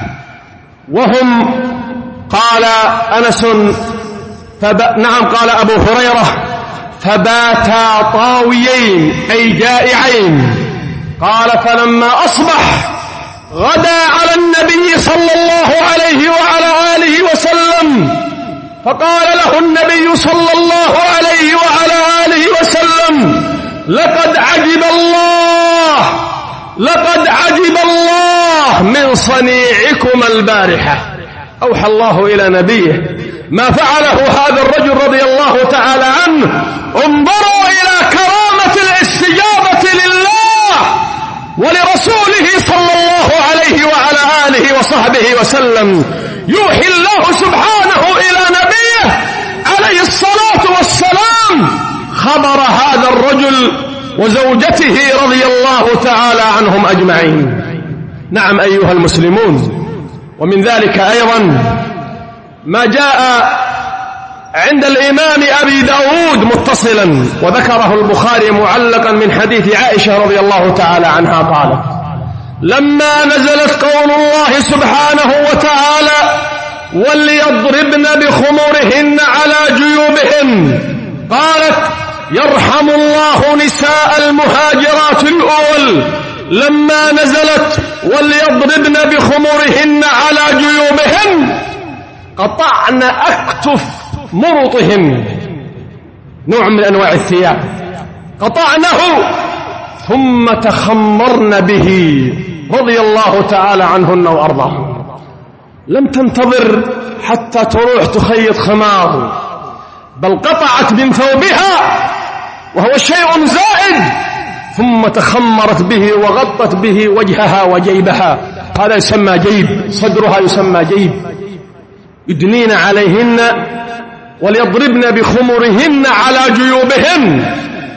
وهم قال أنس فب... نعم قال أبو هريرة فباتا طاويين أي جائعين. قال فلما أصبح غدا على النبي صلى الله عليه وعلى آله وسلم، فقال له النبي صلى الله عليه وعلى آله وسلم لقد عجب الله لقد عجب الله من صنيعكما البارحة. أوحى الله إلى نبيه ما فعله هذا الرجل رضي الله تعالى عنه. انظروا إلى كرامة الاستجابة لله ولرسوله صلى الله عليه وعلى آله وصحبه وسلم. يوحي الله سبحانه إلى نبيه عليه الصلاة والسلام خبر هذا الرجل وزوجته رضي الله تعالى عنهم أجمعين. نعم أيها المسلمون، ومن ذلك أيضا ما جاء عند الإمام أبي داود متصلا وذكره البخاري معلقا من حديث عائشة رضي الله تعالى عنها قالت لما نزلت قول الله سبحانه وتعالى وليضربن بخمرهن على جيوبهن، قالت يرحم الله نساء المهاجرات الأول لما نزلت وليضربن بخمرهن على جيوبهن قطعن أكتف مرطهن، نوع من أنواع الثياب، قطعنه ثم تخمرن به رضي الله تعالى عنهن وأرضاهن. لم تنتظر حتى تروح تخيط خمار، بل قطعت من ثوبها وهو شيء زائد، ثم تخمرت به وغطت به وجهها وجيبها، هذا يسمى جيب، صدرها يسمى جيب. يدنين عليهن وليضربن بخمرهن على جيوبهن،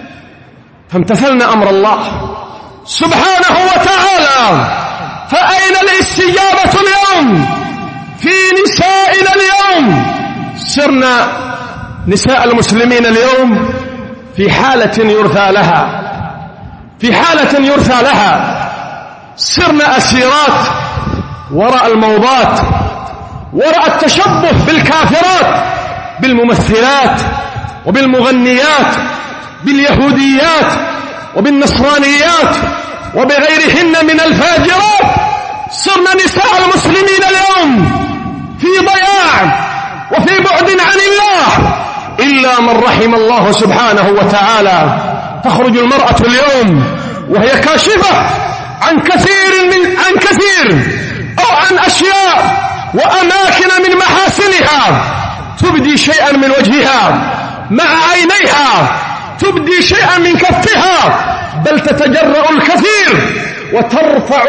فامتثلن أمر الله سبحانه وتعالى. فأين الاستجابة اليوم في نسائنا اليوم؟ صرنا نساء المسلمين اليوم في حالة يرثى لها في حالة يرثى لها صرنا أسيرات وراء الموضات، وراء التشبه بالكافرات، بالممثلات وبالمغنيات، باليهوديات وبالنصرانيات وبغيرهن من الفاجرات. صرنا نساء المسلمين اليوم في ضياع وفي بعد عن الله إلا من رحم الله سبحانه وتعالى. تخرج المرأة اليوم وهي كاشفة عن كثير من عن كثير أو عن أشياء وأماكن من محاسنها، تبدي شيئا من وجهها مع عينيها، تبدي شيئا من كفها، بل تتجرأ الكثير وترفع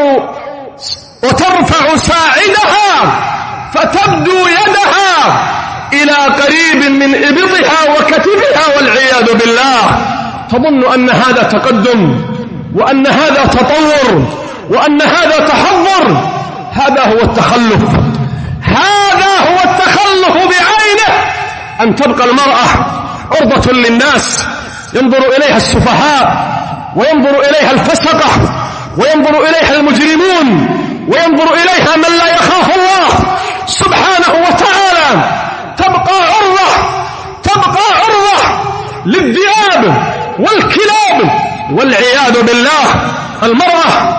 وترفع ساعدها فتبدو يدها إلى قريب من إبطها وكتفها والعياذ بالله. تظن أن هذا تقدم وأن هذا تطور وأن هذا تحضر. هذا هو التخلف، هذا هو التخلف بعينه، أن تبقى المرأة عرضة للناس، ينظر إليها السفهاء وينظر إليها الفسقة وينظر إليها المجرمون وينظر إليها من لا يخاف الله سبحانه وتعالى. تبقى عرضة تبقى عرضة للذئاب والكلاب والعياذ بالله. المرأة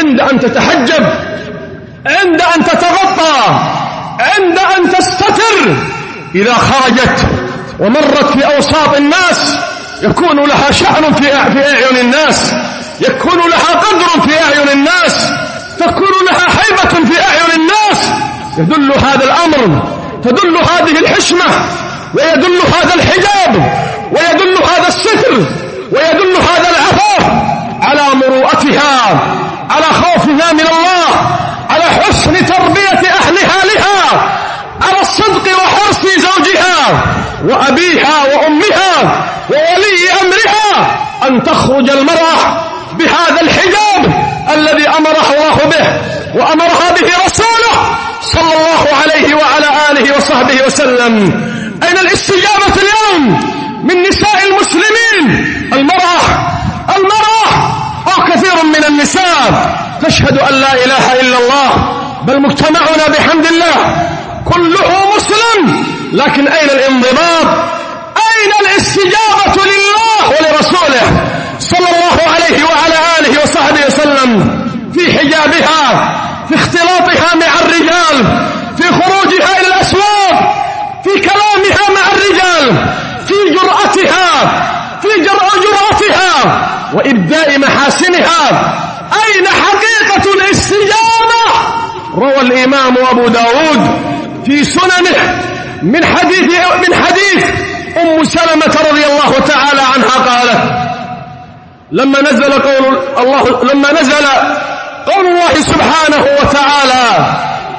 عند أن تتحجب، عند أن تتغطى، عند أن تستتر. إذا خرجت ومرت في أوساط الناس يكون لها شأن في أعين الناس، يكون لها قدر في أعين الناس، تكون لها هيبة في أعين الناس. يدل هذا الأمر، تدل هذه الحشمة، ويدل هذا الحجاب، ويدل هذا الستر، ويدل هذا العفاف على مروءتها، على خوفها من الله، على حسن تربية أهلها لها، على الصدق وحرص زوجها وأبيها وأمها وولي أمرها، أن تخرج المرأة بهذا الحجاب الذي أمرها الله به وأمرها به رسوله صلى الله عليه وعلى آله وصحبه وسلم. أين الاستجابة اليوم من نساء المسلمين؟ المرأة المرأة أو كثير من النساء تشهد أن لا إله إلا الله، بل مجتمعنا بحمد الله كله مسلم، لكن أين الانضباط؟ أين الاستجابة لله ولرسوله صلى الله عليه وعلى آله وصحبه وسلم في حجابها، في اختلاطها مع الرجال، في خروجها إلى الأسواق، في كلامها مع الرجال، في جرأتها، في جرأتها وإبداء محاسنها؟ أين حقيقة الاستجابة؟ روى الإمام أبو داود في سننه من حديث من حديث أم سلمة رضي الله تعالى عنها قالت: لما نزل قول الله لما نزل قول الله سبحانه وتعالى: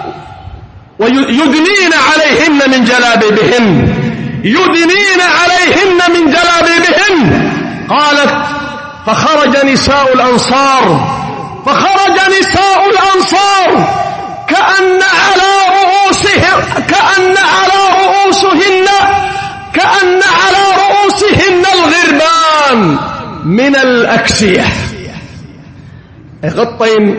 ويدنين عليهن من جلابيبهن، يدنين عليهن من جلابيبهن، قالت: فخرج نساء الأنصار فخرج نساء الأنصار كأن على رؤوسهم كأن على رؤوسهن كأن على رؤوسهن الغربان من الأكسية، غطين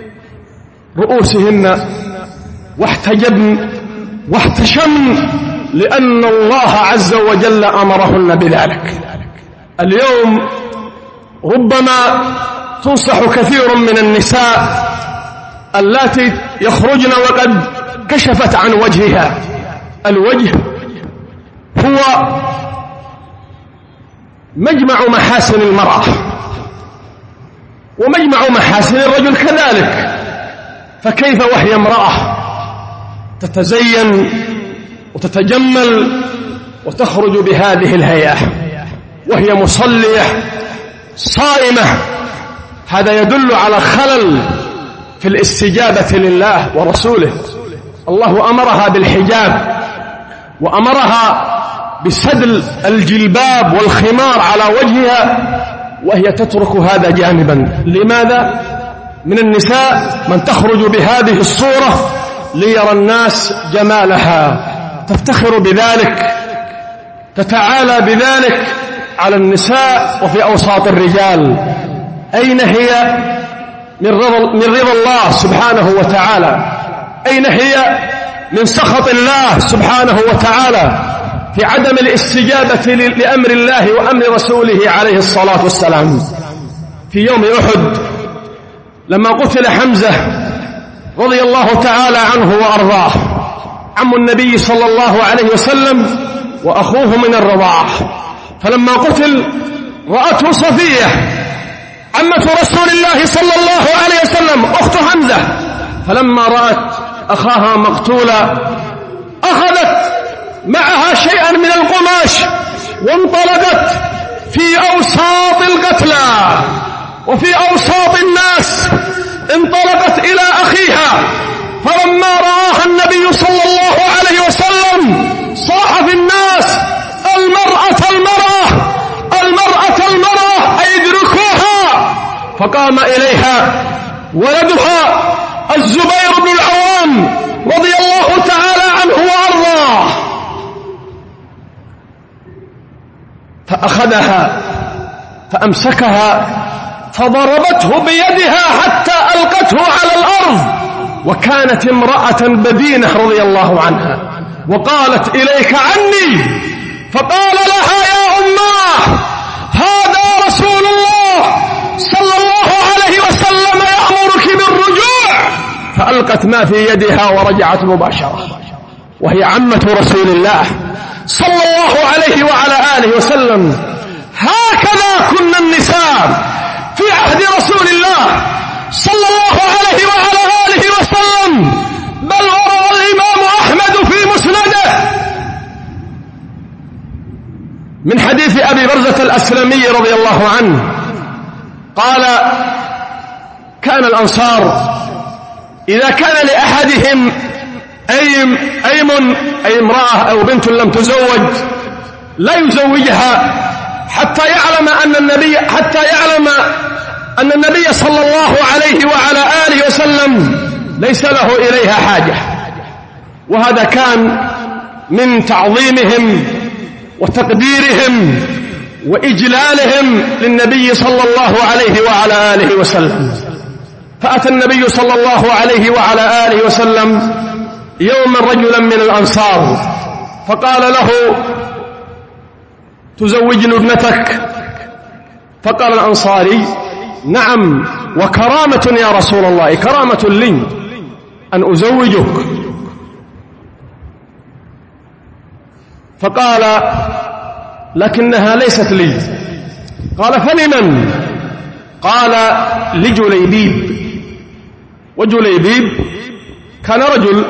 رؤوسهن واحتجبن واحتشمن، لأن الله عز وجل أمرهن بذلك. اليوم ربما تنصح كثير من النساء اللاتي يخرجن وقد كشفت عن وجهها. الوجه هو مجمع محاسن المرأة ومجمع محاسن الرجل كذلك، فكيف وهي امرأة تتزين وتتجمل وتخرج بهذه الهيئة وهي مصلية صائمة؟ هذا يدل على خلل في الاستجابة لله ورسوله. الله أمرها بالحجاب وأمرها بسدل الجلباب والخمار على وجهها وهي تترك هذا جانبا. لماذا؟ من النساء من تخرج بهذه الصورة ليرى الناس جمالها، تفتخر بذلك، تتعالى بذلك على النساء وفي أوساط الرجال. أين هي من رضا, من رضا الله سبحانه وتعالى؟ أين هي من سخط الله سبحانه وتعالى في عدم الاستجابة لأمر الله وأمر رسوله عليه الصلاة والسلام؟ في يوم أحد لما قتل حمزة رضي الله تعالى عنه وأرضاه، عم النبي صلى الله عليه وسلم وأخوه من الرضاعة، فلما قتل رأته صفية عمة رسول الله صلى الله عليه وسلم أخت حمزة، فلما رأت أخاها مقتولا أخذت معها شيئا من القماش وانطلقت في أوساط القتلى وفي أوساط الناس، انطلقت إلى أخيها، فلما رآها النبي صلى الله عليه وسلم صاح في الناس: المرأة المرأة المرأة المرأة أيدركوها. فقام إليها ولدها الزبير بن العوام رضي الله تعالى عنه وأرضاه، فأخذها فأمسكها فضربته بيدها حتى ألقته على الأرض، وكانت امرأة بدينة رضي الله عنها، وقالت: إليك عني. فقال لها: يا أماه، هذا رسول الله صلى الله عليه وسلم يأمرك فألقت ما في يدها ورجعت مباشرة، وهي عمة رسول الله صلى الله عليه وعلى آله وسلم. هكذا كن النساء في عهد رسول الله صلى الله عليه وعلى آله وسلم، بل وروى الإمام أحمد في مسنده من حديث أبي برزة الأسلمي رضي الله عنه قال: كان الأنصار إذا كان لأحدهم أيم, أيم أي امرأة أو بنت لم تزوج لا يزوجها حتى يعلم أن النبي حتى يعلم أن النبي صلى الله عليه وعلى آله وسلم ليس له إليها حاجة. وهذا كان من تعظيمهم وتقديرهم وإجلالهم للنبي صلى الله عليه وعلى آله وسلم. فأتى النبي صلى الله عليه وعلى آله وسلم يوما رجلا من الأنصار فقال له: تزوجني ابنتك؟ فقال الأنصاري: نعم، وكرامة يا رسول الله، كرامة لي أن أزوجك. فقال: لكنها ليست لي. قال: فلمن؟ قال: لجليبيب. وجليبيب كان رجل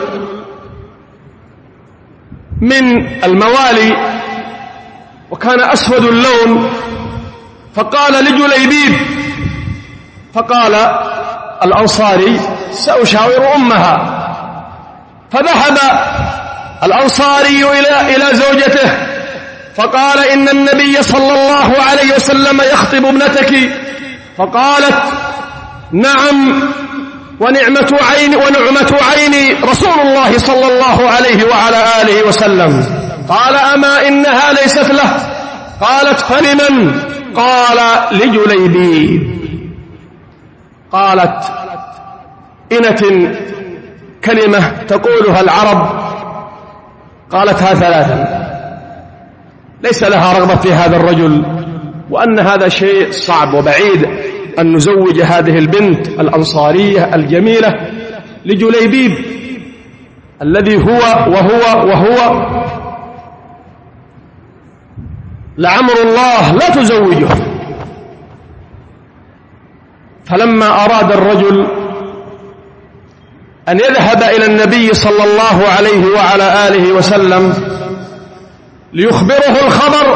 من الموالي وكان أسود اللون. فقال لجليبيب، فقال الأنصاري: سأشاور أمها. فذهب الأنصاري إلى إلى زوجته فقال: إن النبي صلى الله عليه وسلم يخطب ابنتك. فقالت: نعم، ونعمة عيني ونعمة عيني رسول الله صلى الله عليه وعلى آله وسلم. قال: أما إنها ليست له. قالت: فلمن؟ قال: لجليبيب. قالت: إنة كلمة تقولها العرب قالتها ثلاثا، ليس لها رغبة في هذا الرجل، وأن هذا شيء صعب وبعيد أن نزوج هذه البنت الأنصارية الجميلة لجليبيب الذي هو وهو وهو لعمر الله لا تزوجه. فلما أراد الرجل أن يذهب إلى النبي صلى الله عليه وعلى آله وسلم ليخبره الخبر،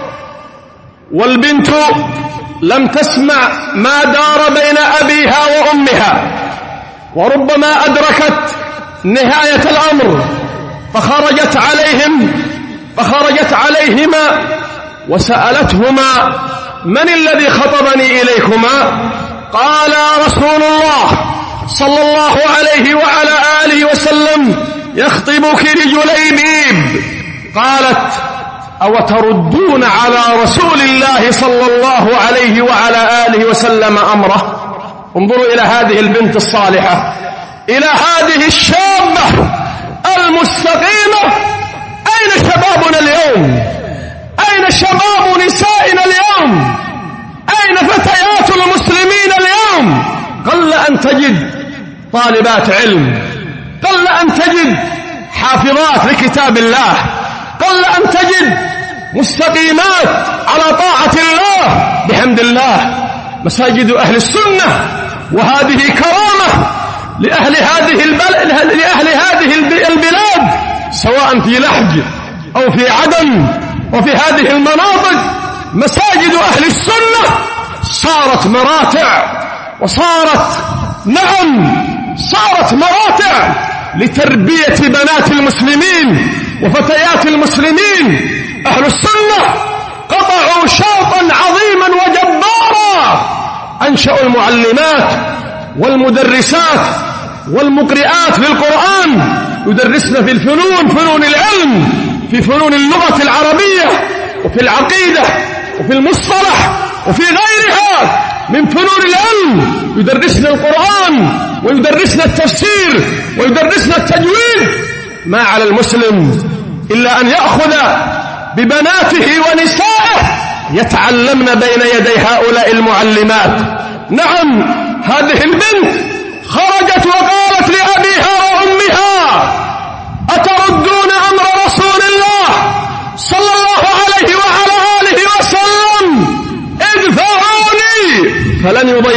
والبنت لم تسمع ما دار بين أبيها وأمها، وربما أدركت نهاية الأمر، فخرجت عليهم فخرجت عليهما وسألتهما: من الذي خطبني إليكما؟ قال: رسول الله صلى الله عليه وعلى آله وسلم يخطبك لجليبيب. قالت: أو تردون على رسول الله صلى الله عليه وعلى آله وسلم أمره؟ انظروا إلى هذه البنت الصالحة، إلى هذه الشابة المستقيمة. أين شبابنا اليوم؟ أين شباب نسائنا اليوم؟ أين فتيات المسلمين اليوم؟ قل أن تجد طالبات علم، قل أن تجد حافظات لكتاب الله، قل أن تجد مستقيمات على طاعة الله. بحمد الله مساجد أهل السنة، وهذه كرامة لأهل هذه البلد لأهل هذه البلاد، سواء في لحج أو في عدن وفي هذه المناطق. مساجد أهل السنة صارت مراتع، وصارت نعم صارت مراتع لتربية بنات المسلمين وفتيات المسلمين. أهل السنة قطعوا شوطا عظيما وجبارا، أنشأوا المعلمات والمدرسات والمقرئات للقرآن، يدرسن في الفنون، فنون العلم، في فنون اللغة العربية وفي العقيدة وفي المصطلح وفي غيرها من فنون العلم. يدرسن القرآن ويدرسن التفسير ويدرسن التجويد. ما على المسلم إلا أن يأخذ ببناته ونسائه يتعلمن بين يدي هؤلاء المعلمات. نعم، هذه البنت خرجت وقالت لأبي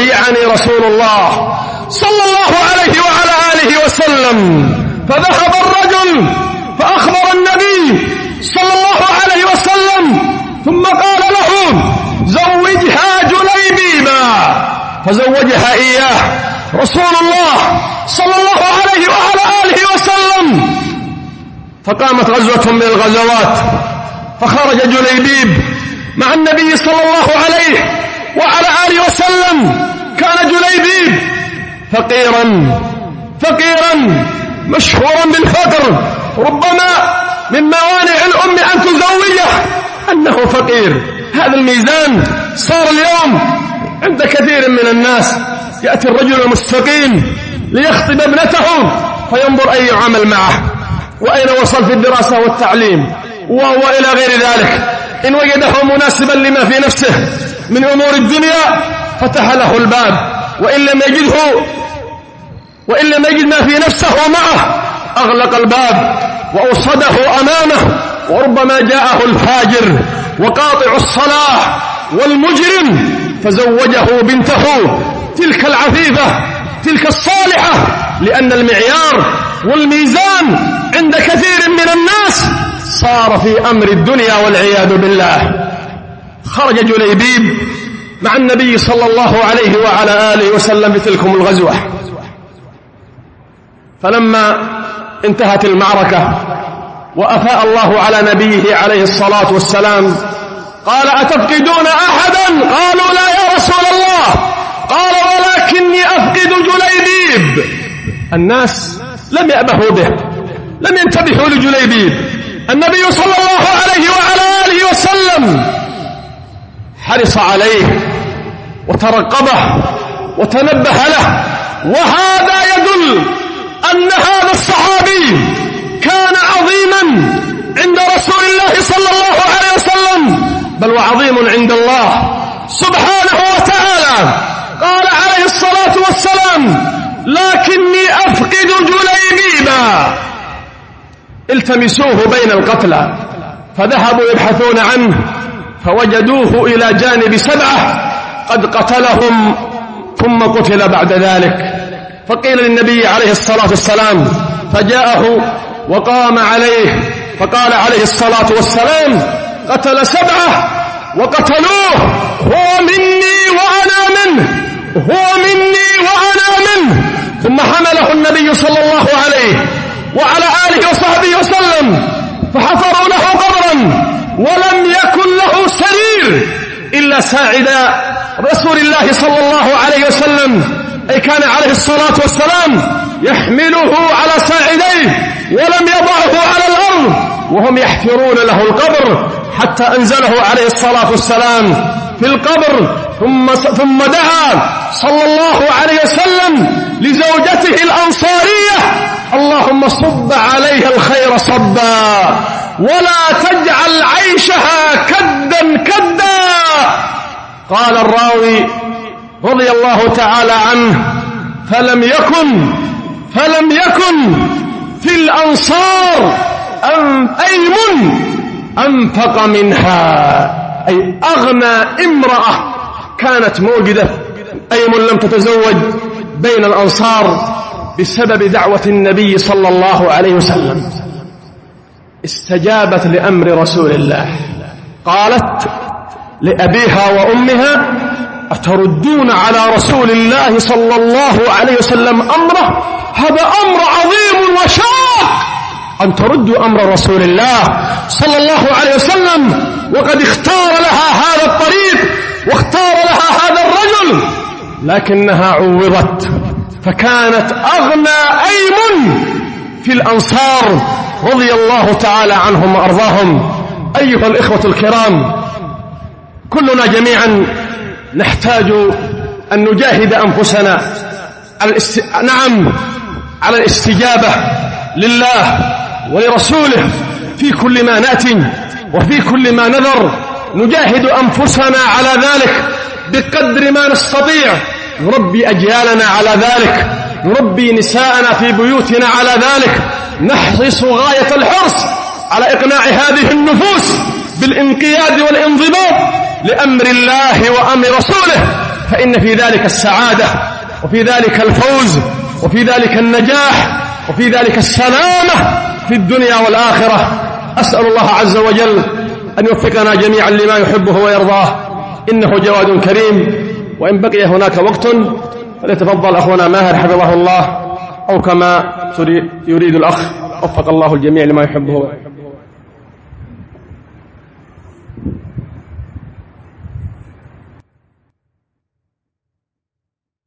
بايعني رسول الله صلى الله عليه وعلى آله وسلم. فذهب الرجل فأخبر النبي صلى الله عليه وسلم، ثم قال له زوجها جليبيبا، فزوجها إياه رسول الله صلى الله عليه وعلى آله وسلم. فقامت غزوة من الغزوات، فخرج جليبيب مع النبي صلى الله عليه وعلى آله وسلم. كان جليبيب فقيرا فقيرا مشهورا بالفقر، ربما من موانع الأم أن تزوجه أنه فقير. هذا الميزان صار اليوم عند كثير من الناس. يأتي الرجل المستقيم ليخطب ابنته فينظر أي عمل معه، وأين وصل في الدراسة والتعليم، وهو إلى غير ذلك. إن وجده مناسبا لما في نفسه من أمور الدنيا فتح له الباب، وإن لم يجده وإن لم يجد ما في نفسه معه أغلق الباب وأوصده أمامه. وربما جاءه الفاجر وقاطع الصلاة والمجرم فزوجه بنته تلك العفيفة تلك الصالحة، لأن المعيار والميزان عند كثير من الناس صار في أمر الدنيا والعياذ بالله. خرج جليبيب مع النبي صلى الله عليه وعلى آله وسلم في تلكم الغزوة. فلما انتهت المعركة وأفاء الله على نبيه عليه الصلاة والسلام قال أتفقدون أحدا؟ قالوا لا يا رسول الله. قال ولكني أفقد جليبيب. الناس لم يأبهوا به، لم ينتبهوا لجليبيب. النبي صلى الله عليه وعلى آله وسلم حرص عليه وترقبه وتنبه له، وهذا يدل أن هذا الصحابي كان عظيما عند رسول الله صلى الله عليه وسلم، بل وعظيم عند الله سبحانه وتعالى. قال عليه الصلاة والسلام لكني أفقد جليبيبا. التمسوه بين القتلى، فذهبوا يبحثون عنه فوجدوه إلى جانب سبعة قد قتلهم ثم قتل بعد ذلك. فقيل للنبي عليه الصلاة والسلام، فجاءه وقام عليه فقال عليه الصلاة والسلام قتل سبعة وقتلوه، هو مني وأنا منه، هو مني وأنا منه. ثم حمله النبي صلى الله عليه وعلى آله وصحبه وسلم فحفروا له قبرا، ولم يكن له سرير إلا ساعد رسول الله صلى الله عليه وسلم، أي كان عليه الصلاة والسلام يحمله على ساعديه ولم يضعه على الأرض وهم يحفرون له القبر، حتى أنزله عليه الصلاة والسلام في القبر. ثم, ثم دعا صلى الله عليه وسلم لزوجته الأنصارية اللهم صب عليها الخير صبا ولا تجعل عيشها كدا كدا. قال الراوي رضي الله تعالى عنه فلم يكن فلم يكن في الأنصار أيم أنفق منها، أي أغنى امرأة كانت موجودة أيم لم تتزوج بين الأنصار بسبب دعوة النبي صلى الله عليه وسلم. استجابت لأمر رسول الله، قالت لأبيها وأمها أتردون على رسول الله صلى الله عليه وسلم أمره؟ هذا أمر عظيم وشاق أن تردوا أمر رسول الله صلى الله عليه وسلم، وقد اختار لها هذا الطريق واختار لها هذا الرجل، لكنها عوضت فكانت أغنى أيم في الأنصار رضي الله تعالى عنهم وأرضاهم. أيها الإخوة الكرام، كلنا جميعا نحتاج أن نجاهد أنفسنا على الاست... نعم على الاستجابة لله ولرسوله في كل ما نأتي وفي كل ما نذر. نجاهد أنفسنا على ذلك بقدر ما نستطيع، نربي أجيالنا على ذلك، نربي نساءنا في بيوتنا على ذلك، نحرص غاية الحرص على إقناع هذه النفوس بالانقياد والانضباط لأمر الله وأمر رسوله. فإن في ذلك السعادة، وفي ذلك الفوز، وفي ذلك النجاح، وفي ذلك السلامة في الدنيا والآخرة. أسأل الله عز وجل أن يوفقنا جميعا لما يحبه ويرضاه، إنه جواد كريم. وإن بقي هناك وقت فليتفضل أخونا ماهر حفظه الله، أو كما يريد الأخ. وفق الله الجميع لما يحبه ويرضاه.